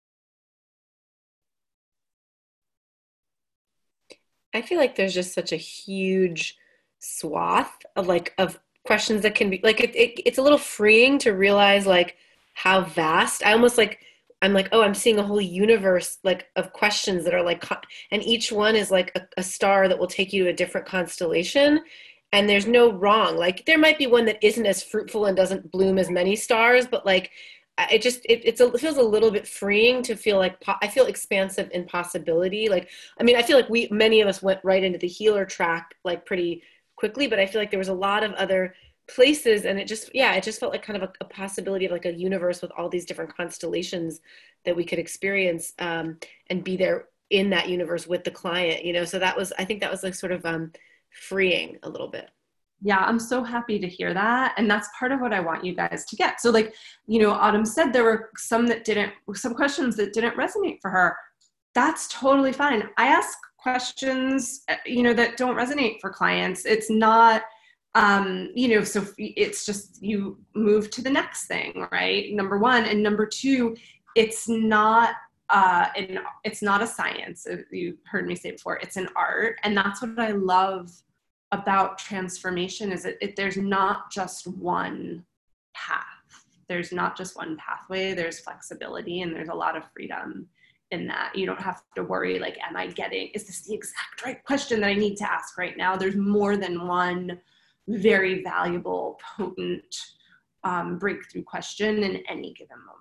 I feel like there's just such a huge swath of questions that can be like, it's a little freeing to realize like how vast. I'm like, oh, I'm seeing a whole universe like of questions that are like, and each one is like a star that will take you to a different constellation. And there's no wrong. Like there might be one that isn't as fruitful and doesn't bloom as many stars, but like it feels a little bit freeing to feel like I feel expansive in possibility. Like, I feel like many of us went right into the healer track like pretty quickly, but I feel like there was a lot of other places, and it just felt like kind of a possibility of like a universe with all these different constellations that we could experience and be there in that universe with the client, So I think that was like sort of freeing a little bit. Yeah, I'm so happy to hear that. And that's part of what I want you guys to get. So like, Autumn said there were some questions that didn't resonate for her. That's totally fine. I ask questions, that don't resonate for clients. It's not, so it's just you move to the next thing, right? Number one. And number two, it's not a science. You heard me say before, it's an art. And that's what I love about transformation is there's not just one path. There's not just one pathway. There's flexibility and there's a lot of freedom in that. You don't have to worry like, is this the exact right question that I need to ask right now? There's more than one very valuable, potent breakthrough question in any given moment.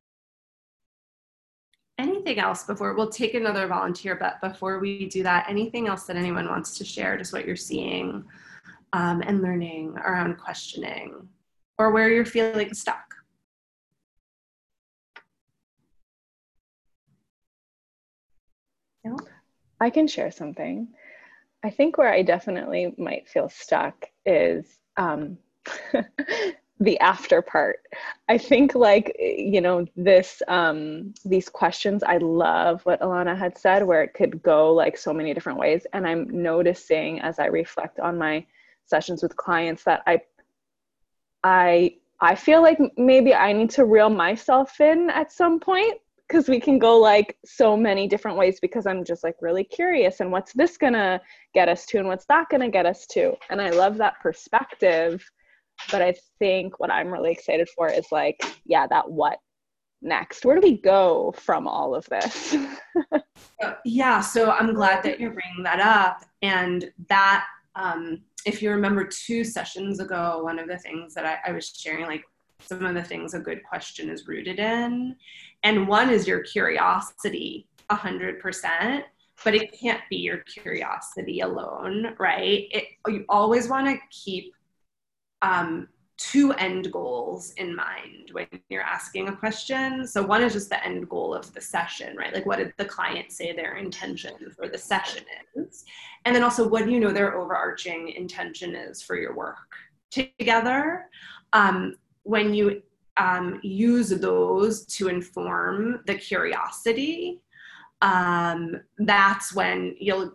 Anything else before we'll take another volunteer, but before we do that, anything else that anyone wants to share, just what you're seeing and learning around questioning or where you're feeling stuck? No? I can share something. I think where I definitely might feel stuck is the after part. I think like, these questions, I love what Alana had said, where it could go like so many different ways. And I'm noticing as I reflect on my sessions with clients that I feel like maybe I need to reel myself in at some point, because we can go like so many different ways, because I'm just like really curious, and what's this gonna get us to and what's that gonna get us to? And I love that perspective. But I think what I'm really excited for is like, that what next? Where do we go from all of this? Yeah, so I'm glad that you're bringing that up. And that if you remember 2 sessions ago, one of the things that I was sharing, like some of the things a good question is rooted in, and one is your curiosity 100%, but it can't be your curiosity alone, right? You always want to keep 2 end goals in mind when you're asking a question. So one is just the end goal of the session, right? Like, what did the client say their intention for the session is? And then also, what do you know their overarching intention is for your work together? When you use those to inform the curiosity, that's when you'll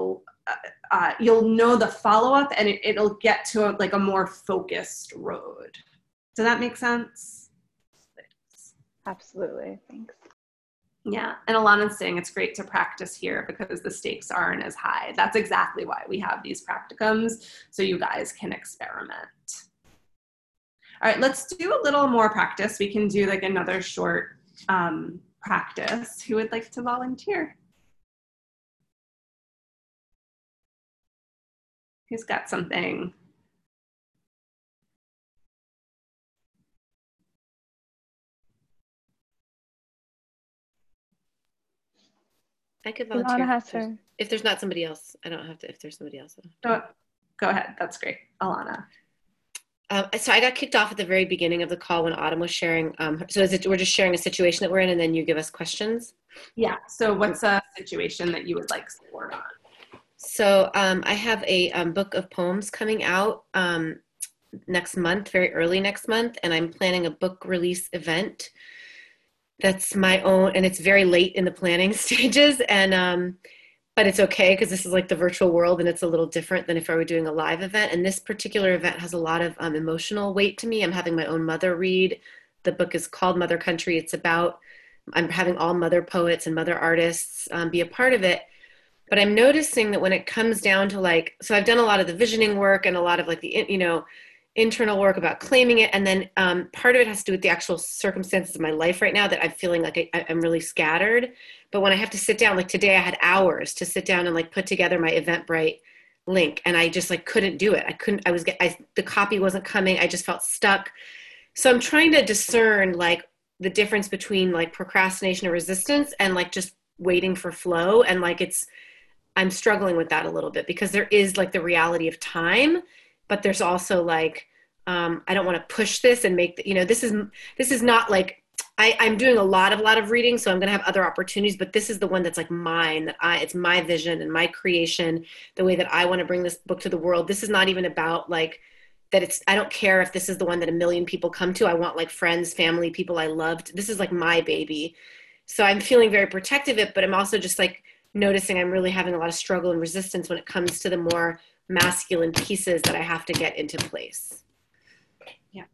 know the follow-up, and it'll get to a more focused road. Does that make sense? Absolutely. Thanks. Yeah. And Alana's saying it's great to practice here because the stakes aren't as high. That's exactly why we have these practicums, so you guys can experiment. All right, let's do a little more practice. We can do like another short practice. Who would like to volunteer? Who's got something? I could volunteer. Alana has her. If there's not somebody else, I don't have to. If there's somebody else, Go ahead. That's great, Alana. So I got kicked off at the very beginning of the call when Autumn was sharing. So we're just sharing a situation that we're in, and then you give us questions? Yeah. So what's a situation that you would like support on? So I have a book of poems coming out next month, very early next month, and I'm planning a book release event that's my own, and it's very late in the planning stages, and but it's okay because this is like the virtual world, and it's a little different than if I were doing a live event. And this particular event has a lot of emotional weight to me. I'm having my own mother read. The book is called Mother Country. It's about, I'm having all mother poets and mother artists be a part of it. But I'm noticing that when it comes down to like, so I've done a lot of the visioning work and a lot of like the, internal work about claiming it. And then part of it has to do with the actual circumstances of my life right now that I'm feeling like I'm really scattered. But when I have to sit down, like today I had hours to sit down and like put together my Eventbrite link. And I just like couldn't do it. The copy wasn't coming. I just felt stuck. So I'm trying to discern like the difference between like procrastination or resistance and like just waiting for flow. And like I'm struggling with that a little bit because there is like the reality of time, but there's also like, I don't want to push this and make, this is not like, I'm doing a lot of reading, so I'm going to have other opportunities, but this is the one that's like mine, it's my vision and my creation, the way that I want to bring this book to the world. This is not even about like, I don't care if this is the one that 1 million people come to. I want like friends, family, people I loved. This is like my baby. So I'm feeling very protective of it, but I'm also just like noticing I'm really having a lot of struggle and resistance when it comes to the more masculine pieces that I have to get into place. Yeah.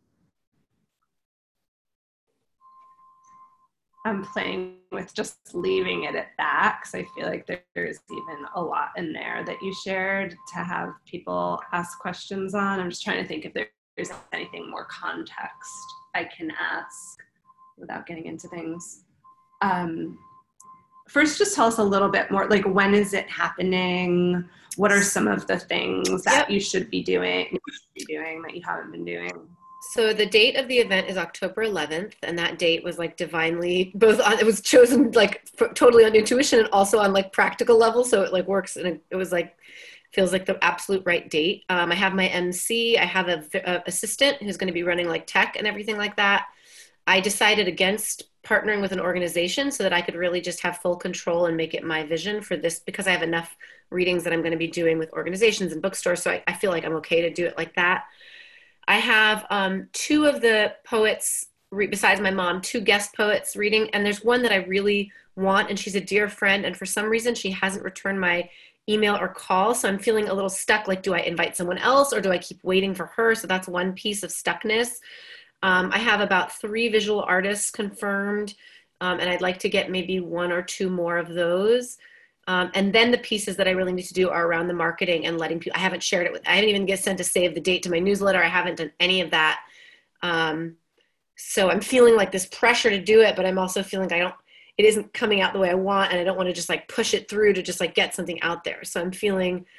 I'm playing with just leaving it at that because I feel like there's even a lot in there that you shared to have people ask questions on. I'm just trying to think if there's anything more context I can ask without getting into things. First, just tell us a little bit more, like when is it happening? What are some of the things that you should be doing that you haven't been doing? So the date of the event is October 11th, and that date was like divinely it was chosen like totally on intuition and also on like practical level. So it like works, and it was like, feels like the absolute right date. I have my MC, I have a assistant who's going to be running like tech and everything like that. I decided against partnering with an organization so that I could really just have full control and make it my vision for this, because I have enough readings that I'm going to be doing with organizations and bookstores. So I feel like I'm okay to do it like that. I have 2 of the poets, besides my mom, 2 guest poets reading. And there's one that I really want, and she's a dear friend. And for some reason, she hasn't returned my email or call. So I'm feeling a little stuck. Like, do I invite someone else or do I keep waiting for her? So that's one piece of stuckness. I have about 3 visual artists confirmed, and I'd like to get maybe 1 or 2 more of those. And then the pieces that I really need to do are around the marketing and letting people, I haven't shared it I haven't even sent a save the date to my newsletter. I haven't done any of that. So I'm feeling like this pressure to do it, but I'm also feeling it isn't coming out the way I want, and I don't want to just like push it through to just like get something out there. So I'm feeling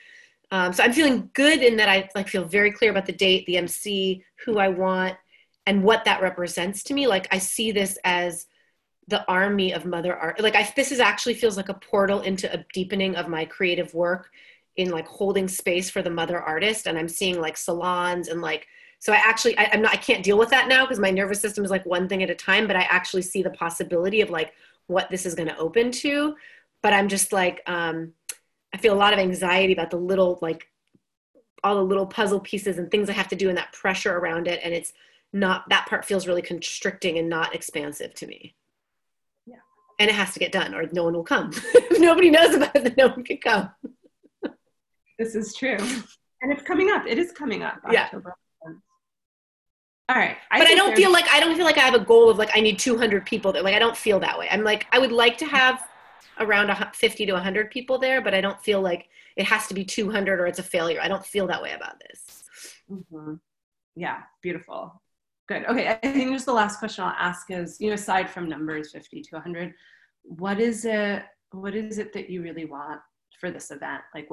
So I'm feeling good in that I like feel very clear about the date, the MC, who I want, and what that represents to me. Like I see this as the army of mother art. Like this is actually feels like a portal into a deepening of my creative work in like holding space for the mother artist. And I'm seeing like salons and like, so I can't deal with that now because my nervous system is like one thing at a time, but I actually see the possibility of like what this is going to open to. But I'm just like, I feel a lot of anxiety about the little, like all the little puzzle pieces and things I have to do and that pressure around it. And it's not, that part feels really constricting and not expansive to me. Yeah. And it has to get done or no one will come. If nobody knows about it, then no one can come. This is true. And it's coming up. It is coming up. Yeah. October. All right. But I don't feel like I have a goal of like, I need 200 people there. Like, I don't feel that way. I'm like, I would like to have around 50 to 100 people there, but I don't feel like it has to be 200 or it's a failure. I don't feel that way about this. Mm-hmm. Yeah, beautiful. Good. Okay, I think just the last question I'll ask is, aside from numbers 50 to 100, what is it that you really want for this event? Like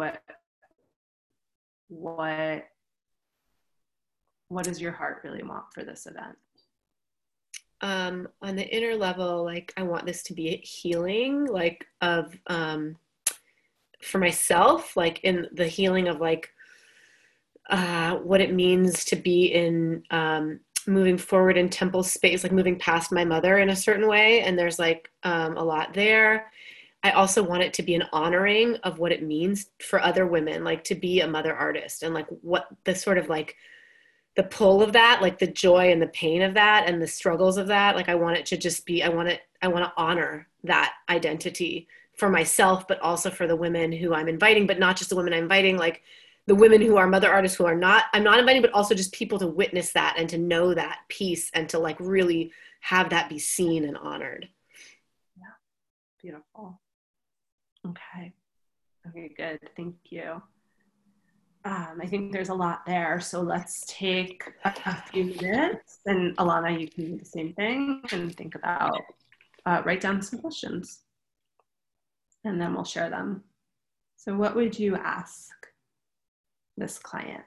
what does your heart really want for this event? On the inner level, like I want this to be a healing, like of for myself, like in the healing of like what it means to be in moving forward in temple space, like moving past my mother in a certain way. And there's like a lot there. I also want it to be an honoring of what it means for other women, like to be a mother artist and like what the sort of like the pull of that, like the joy and the pain of that and the struggles of that. Like I want it to just be, I want to honor that identity for myself, but also for the women who I'm inviting, but not just the women I'm inviting, like the women who are mother artists who I'm not inviting, but also just people to witness that and to know that piece and to like really have that be seen and honored. Yeah, beautiful. Okay, good. Thank you. I think there's a lot there. So let's take a few minutes, and Alana, you can do the same thing and think about, write down some questions, and then we'll share them. So what would you ask this client?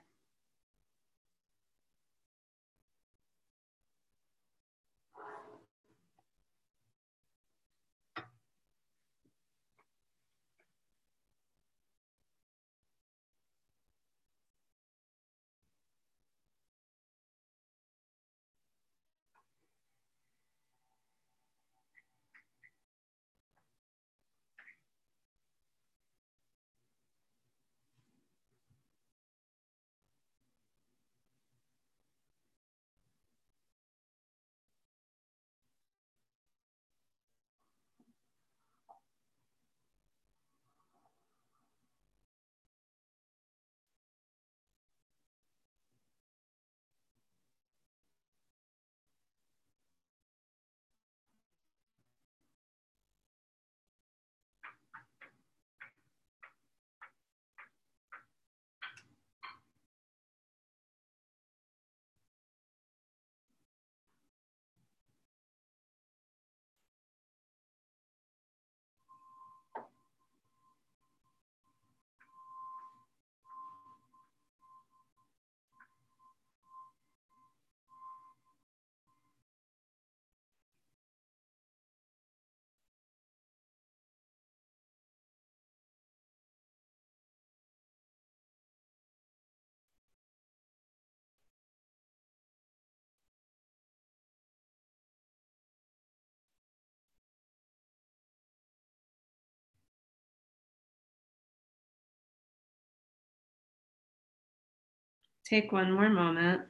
Take one more moment.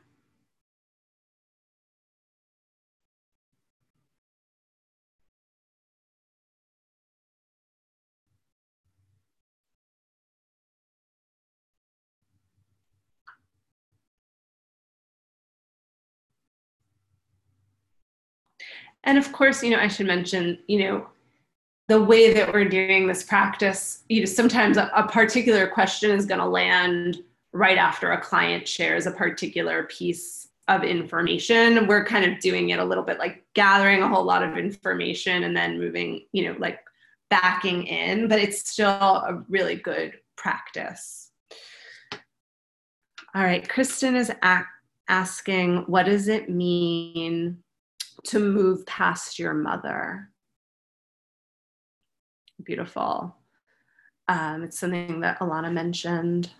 And of course, I should mention, the way that we're doing this practice, sometimes a particular question is going to land right after a client shares a particular piece of information. We're kind of doing it a little bit like gathering a whole lot of information and then moving, like backing in, but it's still a really good practice. All right, Kristen is asking, what does it mean to move past your mother? Beautiful. It's something that Alana mentioned.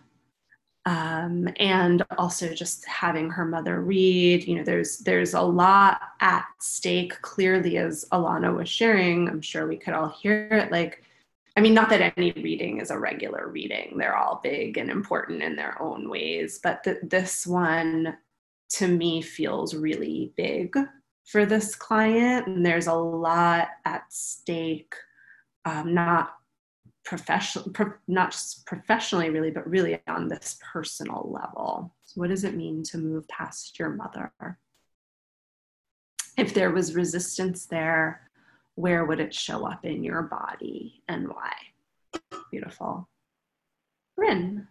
And also just having her mother read, you know, there's a lot at stake, clearly, as Alana was sharing. I'm sure we could all hear it. Like, I mean, not that any reading is a regular reading. They're all big and important in their own ways. But this one, to me, feels really big for this client. And there's a lot at stake, not just professionally really, but really on this personal level. So what does it mean to move past your mother? If there was resistance there, where would it show up in your body and why? Beautiful. Bryn.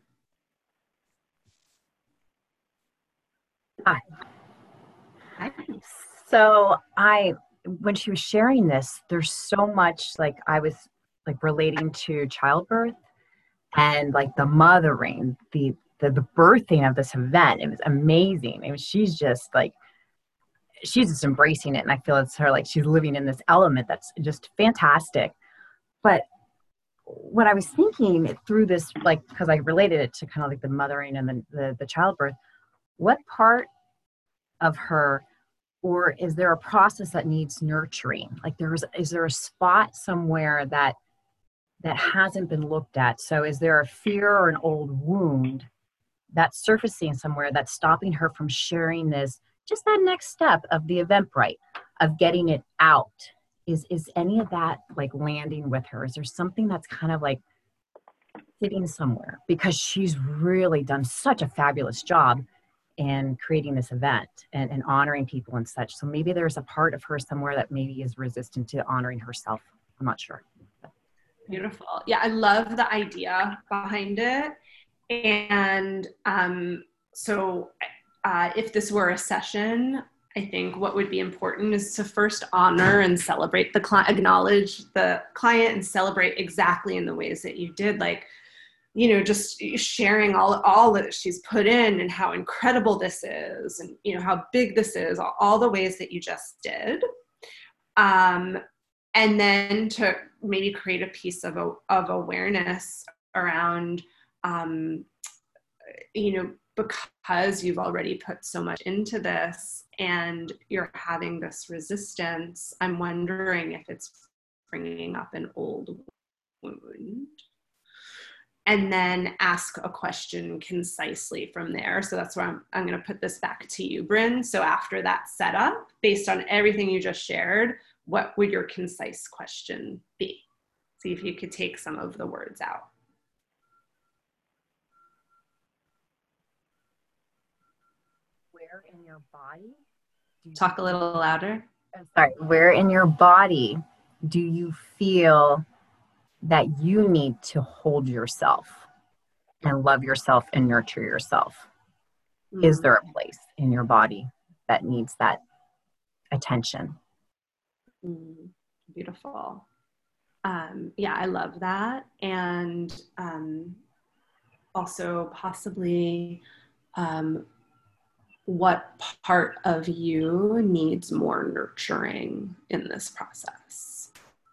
Hi. Hi. So when she was sharing this, there's so much, like, I was like relating to childbirth and like the mothering, the birthing of this event. It was amazing. She's just embracing it. And I feel it's her, like she's living in this element that's just fantastic. But what I was thinking through this, like, because I related it to kind of like the mothering and the childbirth, what part of her, or is there a process that needs nurturing? Like is there a spot somewhere that hasn't been looked at? So is there a fear or an old wound that's surfacing somewhere that's stopping her from sharing this, just that next step of the Eventbrite, of getting it out? Is any of that like landing with her? Is there something that's kind of like sitting somewhere? Because she's really done such a fabulous job in creating this event and honoring people and such. So maybe there's a part of her somewhere that maybe is resistant to honoring herself. I'm not sure. Beautiful. Yeah, I love the idea behind it. And so if this were a session, I think what would be important is to first honor and celebrate the client, acknowledge the client and celebrate exactly in the ways that you did, like, you know, just sharing all that she's put in and how incredible this is and, you know, how big this is, all the ways that you just did. And then to maybe create a piece of awareness around, you know, because you've already put so much into this and you're having this resistance, I'm wondering if it's bringing up an old wound. And then ask a question concisely from there. So that's where I'm going to put this back to you, Bryn. So after that setup, based on everything you just shared, what would your concise question be? See if you could take some of the words out. Where in your body? Talk a little louder. Sorry. Where in your body do you feel that you need to hold yourself and love yourself and nurture yourself? Is there a place in your body that needs that attention? Beautiful. Yeah, I love that. And also possibly what part of you needs more nurturing in this process?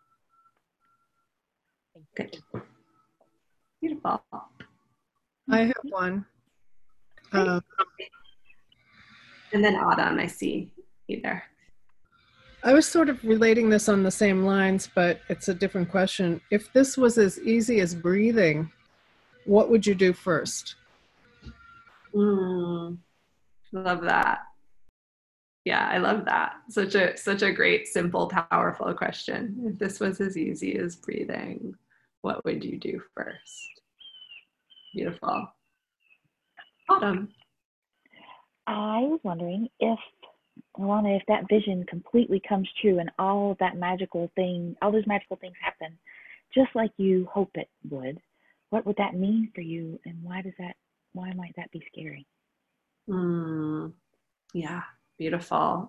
Good. Beautiful. I have one. And then Autumn, I see you there. I was sort of relating this on the same lines, but it's a different question. If this was as easy as breathing, what would you do first? Love that. Yeah, I love that. Such a great, simple, powerful question. If this was as easy as breathing, what would you do first? Beautiful. Autumn. I was wondering if, Alana, if that vision completely comes true and all of that magical thing, all those magical things happen just like you hope it would, what would that mean for you, and why might that be scary? Yeah, beautiful.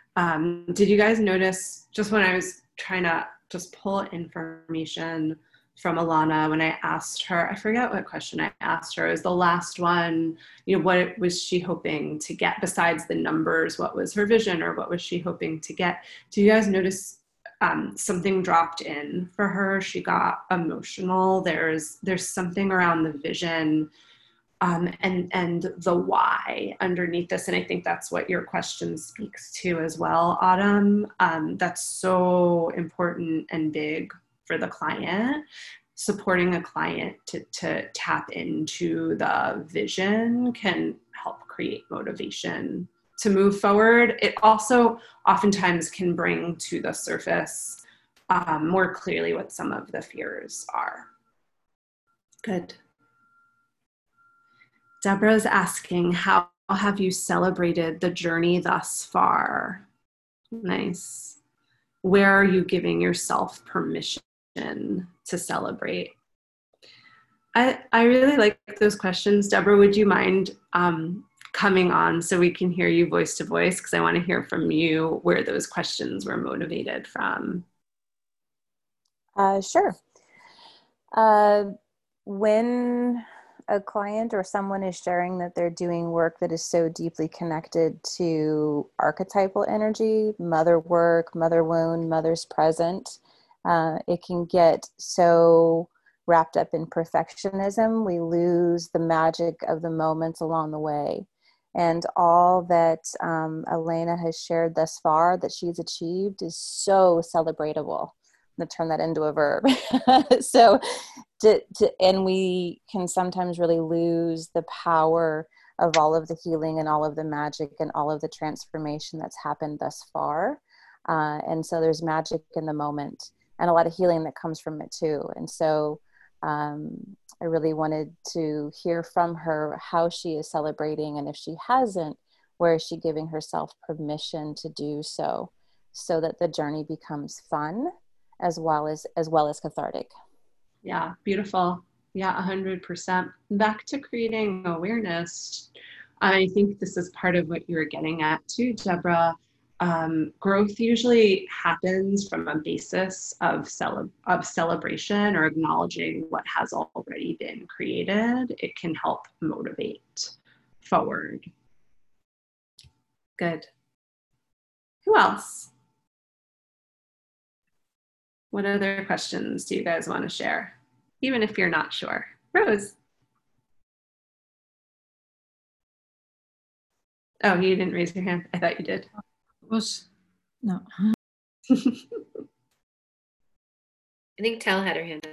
Did you guys notice, just when I was trying to just pull information from Alana when I asked her, I forget what question I asked her, it was the last one, you know, what was she hoping to get besides the numbers? What was her vision, or what was she hoping to get? Do you guys notice something dropped in for her? She got emotional. There's something around the vision and the why underneath this. And I think that's what your question speaks to as well, Autumn. That's so important and big for the client. Supporting a client to tap into the vision can help create motivation to move forward. It also oftentimes can bring to the surface more clearly what some of the fears are. Good. Deborah's asking, how have you celebrated the journey thus far? Nice. Where are you giving yourself permission to celebrate? I really like those questions. Deborah, would you mind coming on so we can hear you voice to voice? Because I want to hear from you where those questions were motivated from. Sure. When a client or someone is sharing that they're doing work that is so deeply connected to archetypal energy, mother work, mother wound, mother's present, it can get so wrapped up in perfectionism, we lose the magic of the moments along the way. And all that Elena has shared thus far that she's achieved is so celebratable. I'm going to turn that into a verb. And we can sometimes really lose the power of all of the healing and all of the magic and all of the transformation that's happened thus far. And so there's magic in the moment and a lot of healing that comes from it too. And so I really wanted to hear from her how she is celebrating, and if she hasn't, where is she giving herself permission to do so that the journey becomes fun as well as cathartic. Yeah, beautiful. Yeah, 100%. Back to creating awareness. I think this is part of what you were getting at too, Deborah. Growth usually happens from a basis of celebration or acknowledging what has already been created. It can help motivate forward. Good. Who else? What other questions do you guys want to share? Even if you're not sure. Rose. Oh, you didn't raise your hand. I thought you did. No. I think Tel had her hand up.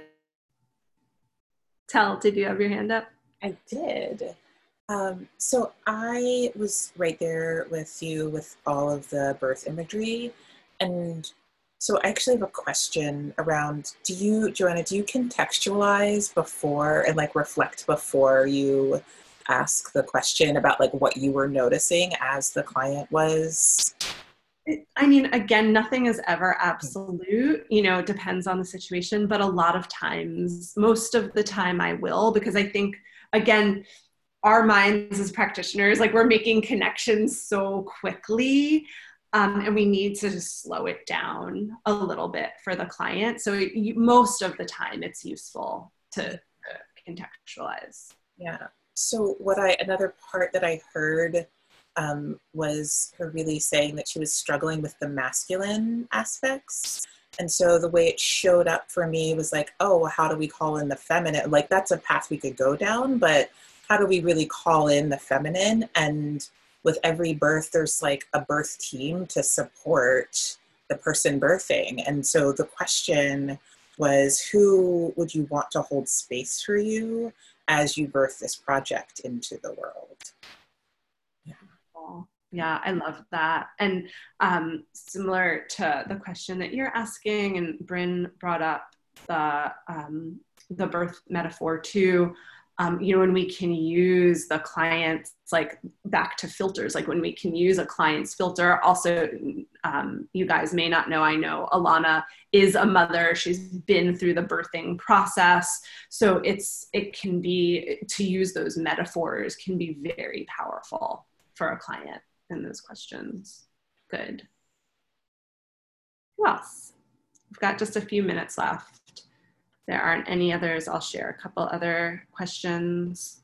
Tel, did you have your hand up? I did. So I was right there with you with all of the birth imagery. And so I actually have a question around, Joanna, do you contextualize before and like reflect before you ask the question about like what you were noticing as the client was? I mean, again, nothing is ever absolute, you know, it depends on the situation, but a lot of times, most of the time I will, because I think, again, our minds as practitioners, like we're making connections so quickly, and we need to just slow it down a little bit for the client. So most of the time it's useful to contextualize. Yeah. So another part that I heard was her really saying that she was struggling with the masculine aspects. And so the way it showed up for me was like, oh, how do we call in the feminine? Like that's a path we could go down, but how do we really call in the feminine? And with every birth, there's like a birth team to support the person birthing. And so the question was, who would you want to hold space for you as you birth this project into the world? Yeah, I love that. And similar to the question that you're asking, and Bryn brought up the birth metaphor too, you know, when we can use the client's, like back to filters, like when we can use a client's filter. Also, you guys may not know, I know Alana is a mother. She's been through the birthing process. So it can be, to use those metaphors can be very powerful for a client in those questions. Good. Who else? We've got just a few minutes left. there aren't any others, I'll share a couple other questions.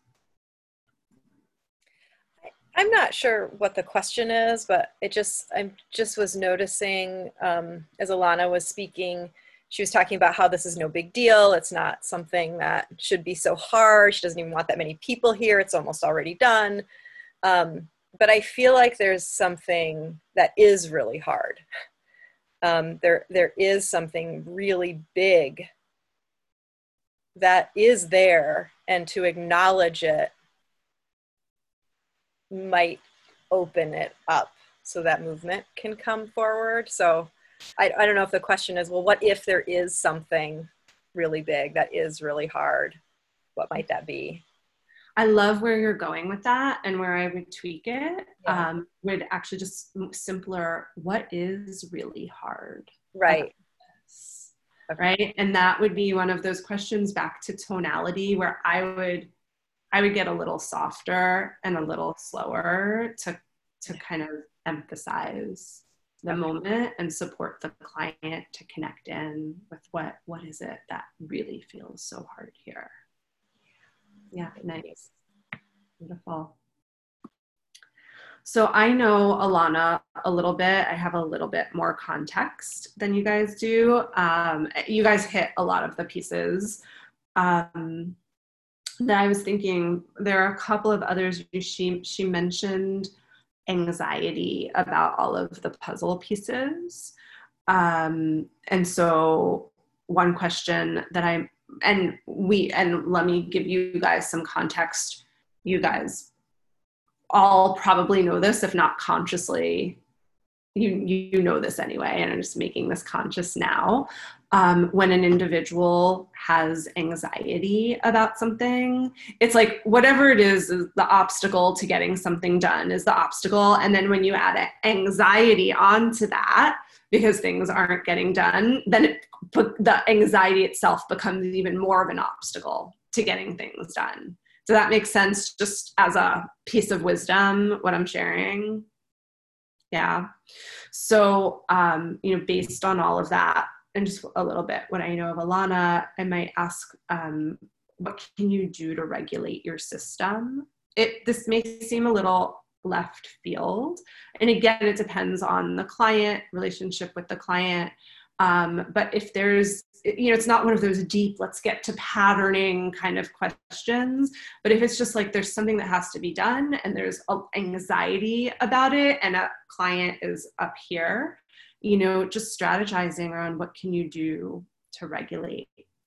I'm not sure what the question is, but I just was noticing as Alana was speaking, she was talking about how this is no big deal. It's not something that should be so hard. She doesn't even want that many people here. It's almost already done. But I feel like there's something that is really hard. There is something really big that is there, and to acknowledge it might open it up so that movement can come forward. So I don't know if the question is, well, what if there is something really big that is really hard? What might that be? I love where you're going with that, and where I would tweak it would actually just simpler, what is really hard? Right. Right. And that would be one of those questions back to tonality, where I would get a little softer and a little slower to kind of emphasize the moment and support the client to connect in with what is it that really feels so hard here. Yeah, nice. Beautiful. So I know Alana a little bit. I have a little bit more context than you guys do. You guys hit a lot of the pieces. That I was thinking, there are a couple of others. She mentioned anxiety about all of the puzzle pieces. And so one question that and let me give you guys some context. You guys all probably know this, if not consciously, you know this anyway, and I'm just making this conscious now. When an individual has anxiety about something, it's like whatever it is the obstacle to getting something done is the obstacle. And then when you add anxiety onto that, because things aren't getting done, then the anxiety itself becomes even more of an obstacle to getting things done. Does that make sense, just as a piece of wisdom, what I'm sharing? Yeah. So, based on all of that, and just a little bit what I know of Alana, I might ask, what can you do to regulate your system? This may seem a little left field. And again, it depends on the client, relationship with the client. But if there's, it's not one of those deep, let's get to patterning kind of questions. But if it's just like there's something that has to be done and there's anxiety about it, and a client is up here, just strategizing around what can you do to regulate.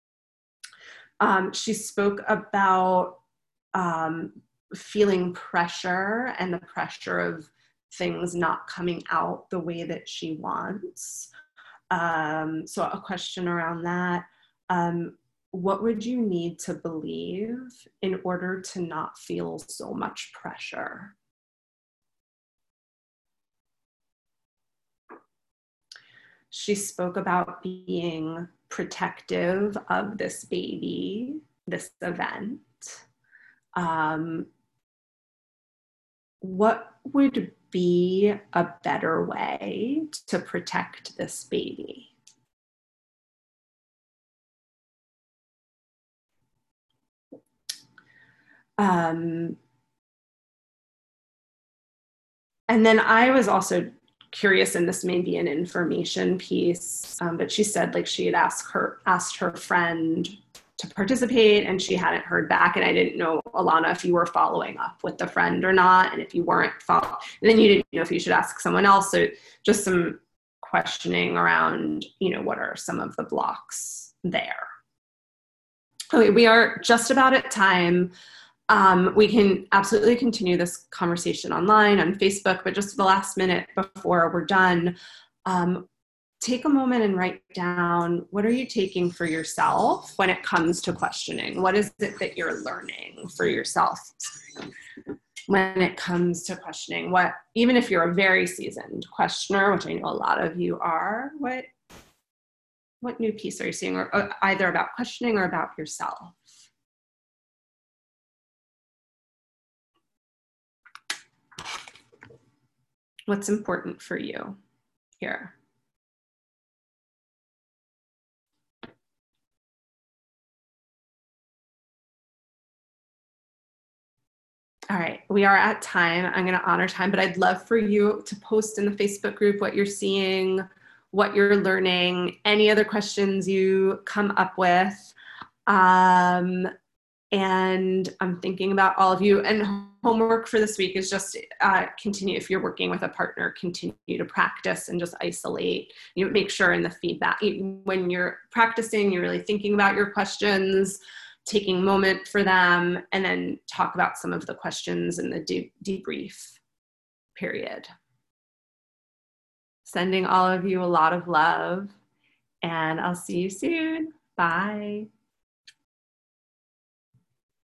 She spoke about feeling pressure and the pressure of things not coming out the way that she wants. So a question around that. What would you need to believe in order to not feel so much pressure? She spoke about being protective of this baby, this event. What would be a better way to protect this baby? And then I was also curious, and this may be an information piece, but she said like she had asked her friend to participate and she hadn't heard back. And I didn't know, Alana, if you were following up with the friend or not. And if you weren't then you didn't know if you should ask someone else. So just some questioning around, what are some of the blocks there? Okay, we are just about at time. We can absolutely continue this conversation online on Facebook, but just the last minute before we're done, take a moment and write down, what are you taking for yourself when it comes to questioning? What is it that you're learning for yourself when it comes to questioning? Even if you're a very seasoned questioner, which I know a lot of you are, what new piece are you seeing, or either about questioning or about yourself? What's important for you here? All right, we are at time. I'm going to honor time, but I'd love for you to post in the Facebook group what you're seeing, what you're learning, any other questions you come up with. And I'm thinking about all of you. And homework for this week is just continue, if you're working with a partner, continue to practice and just isolate. You know, make sure in the feedback, when you're practicing, you're really thinking about your questions, taking a moment for them, and then talk about some of the questions in the debrief period. Sending all of you a lot of love, and I'll see you soon. Bye.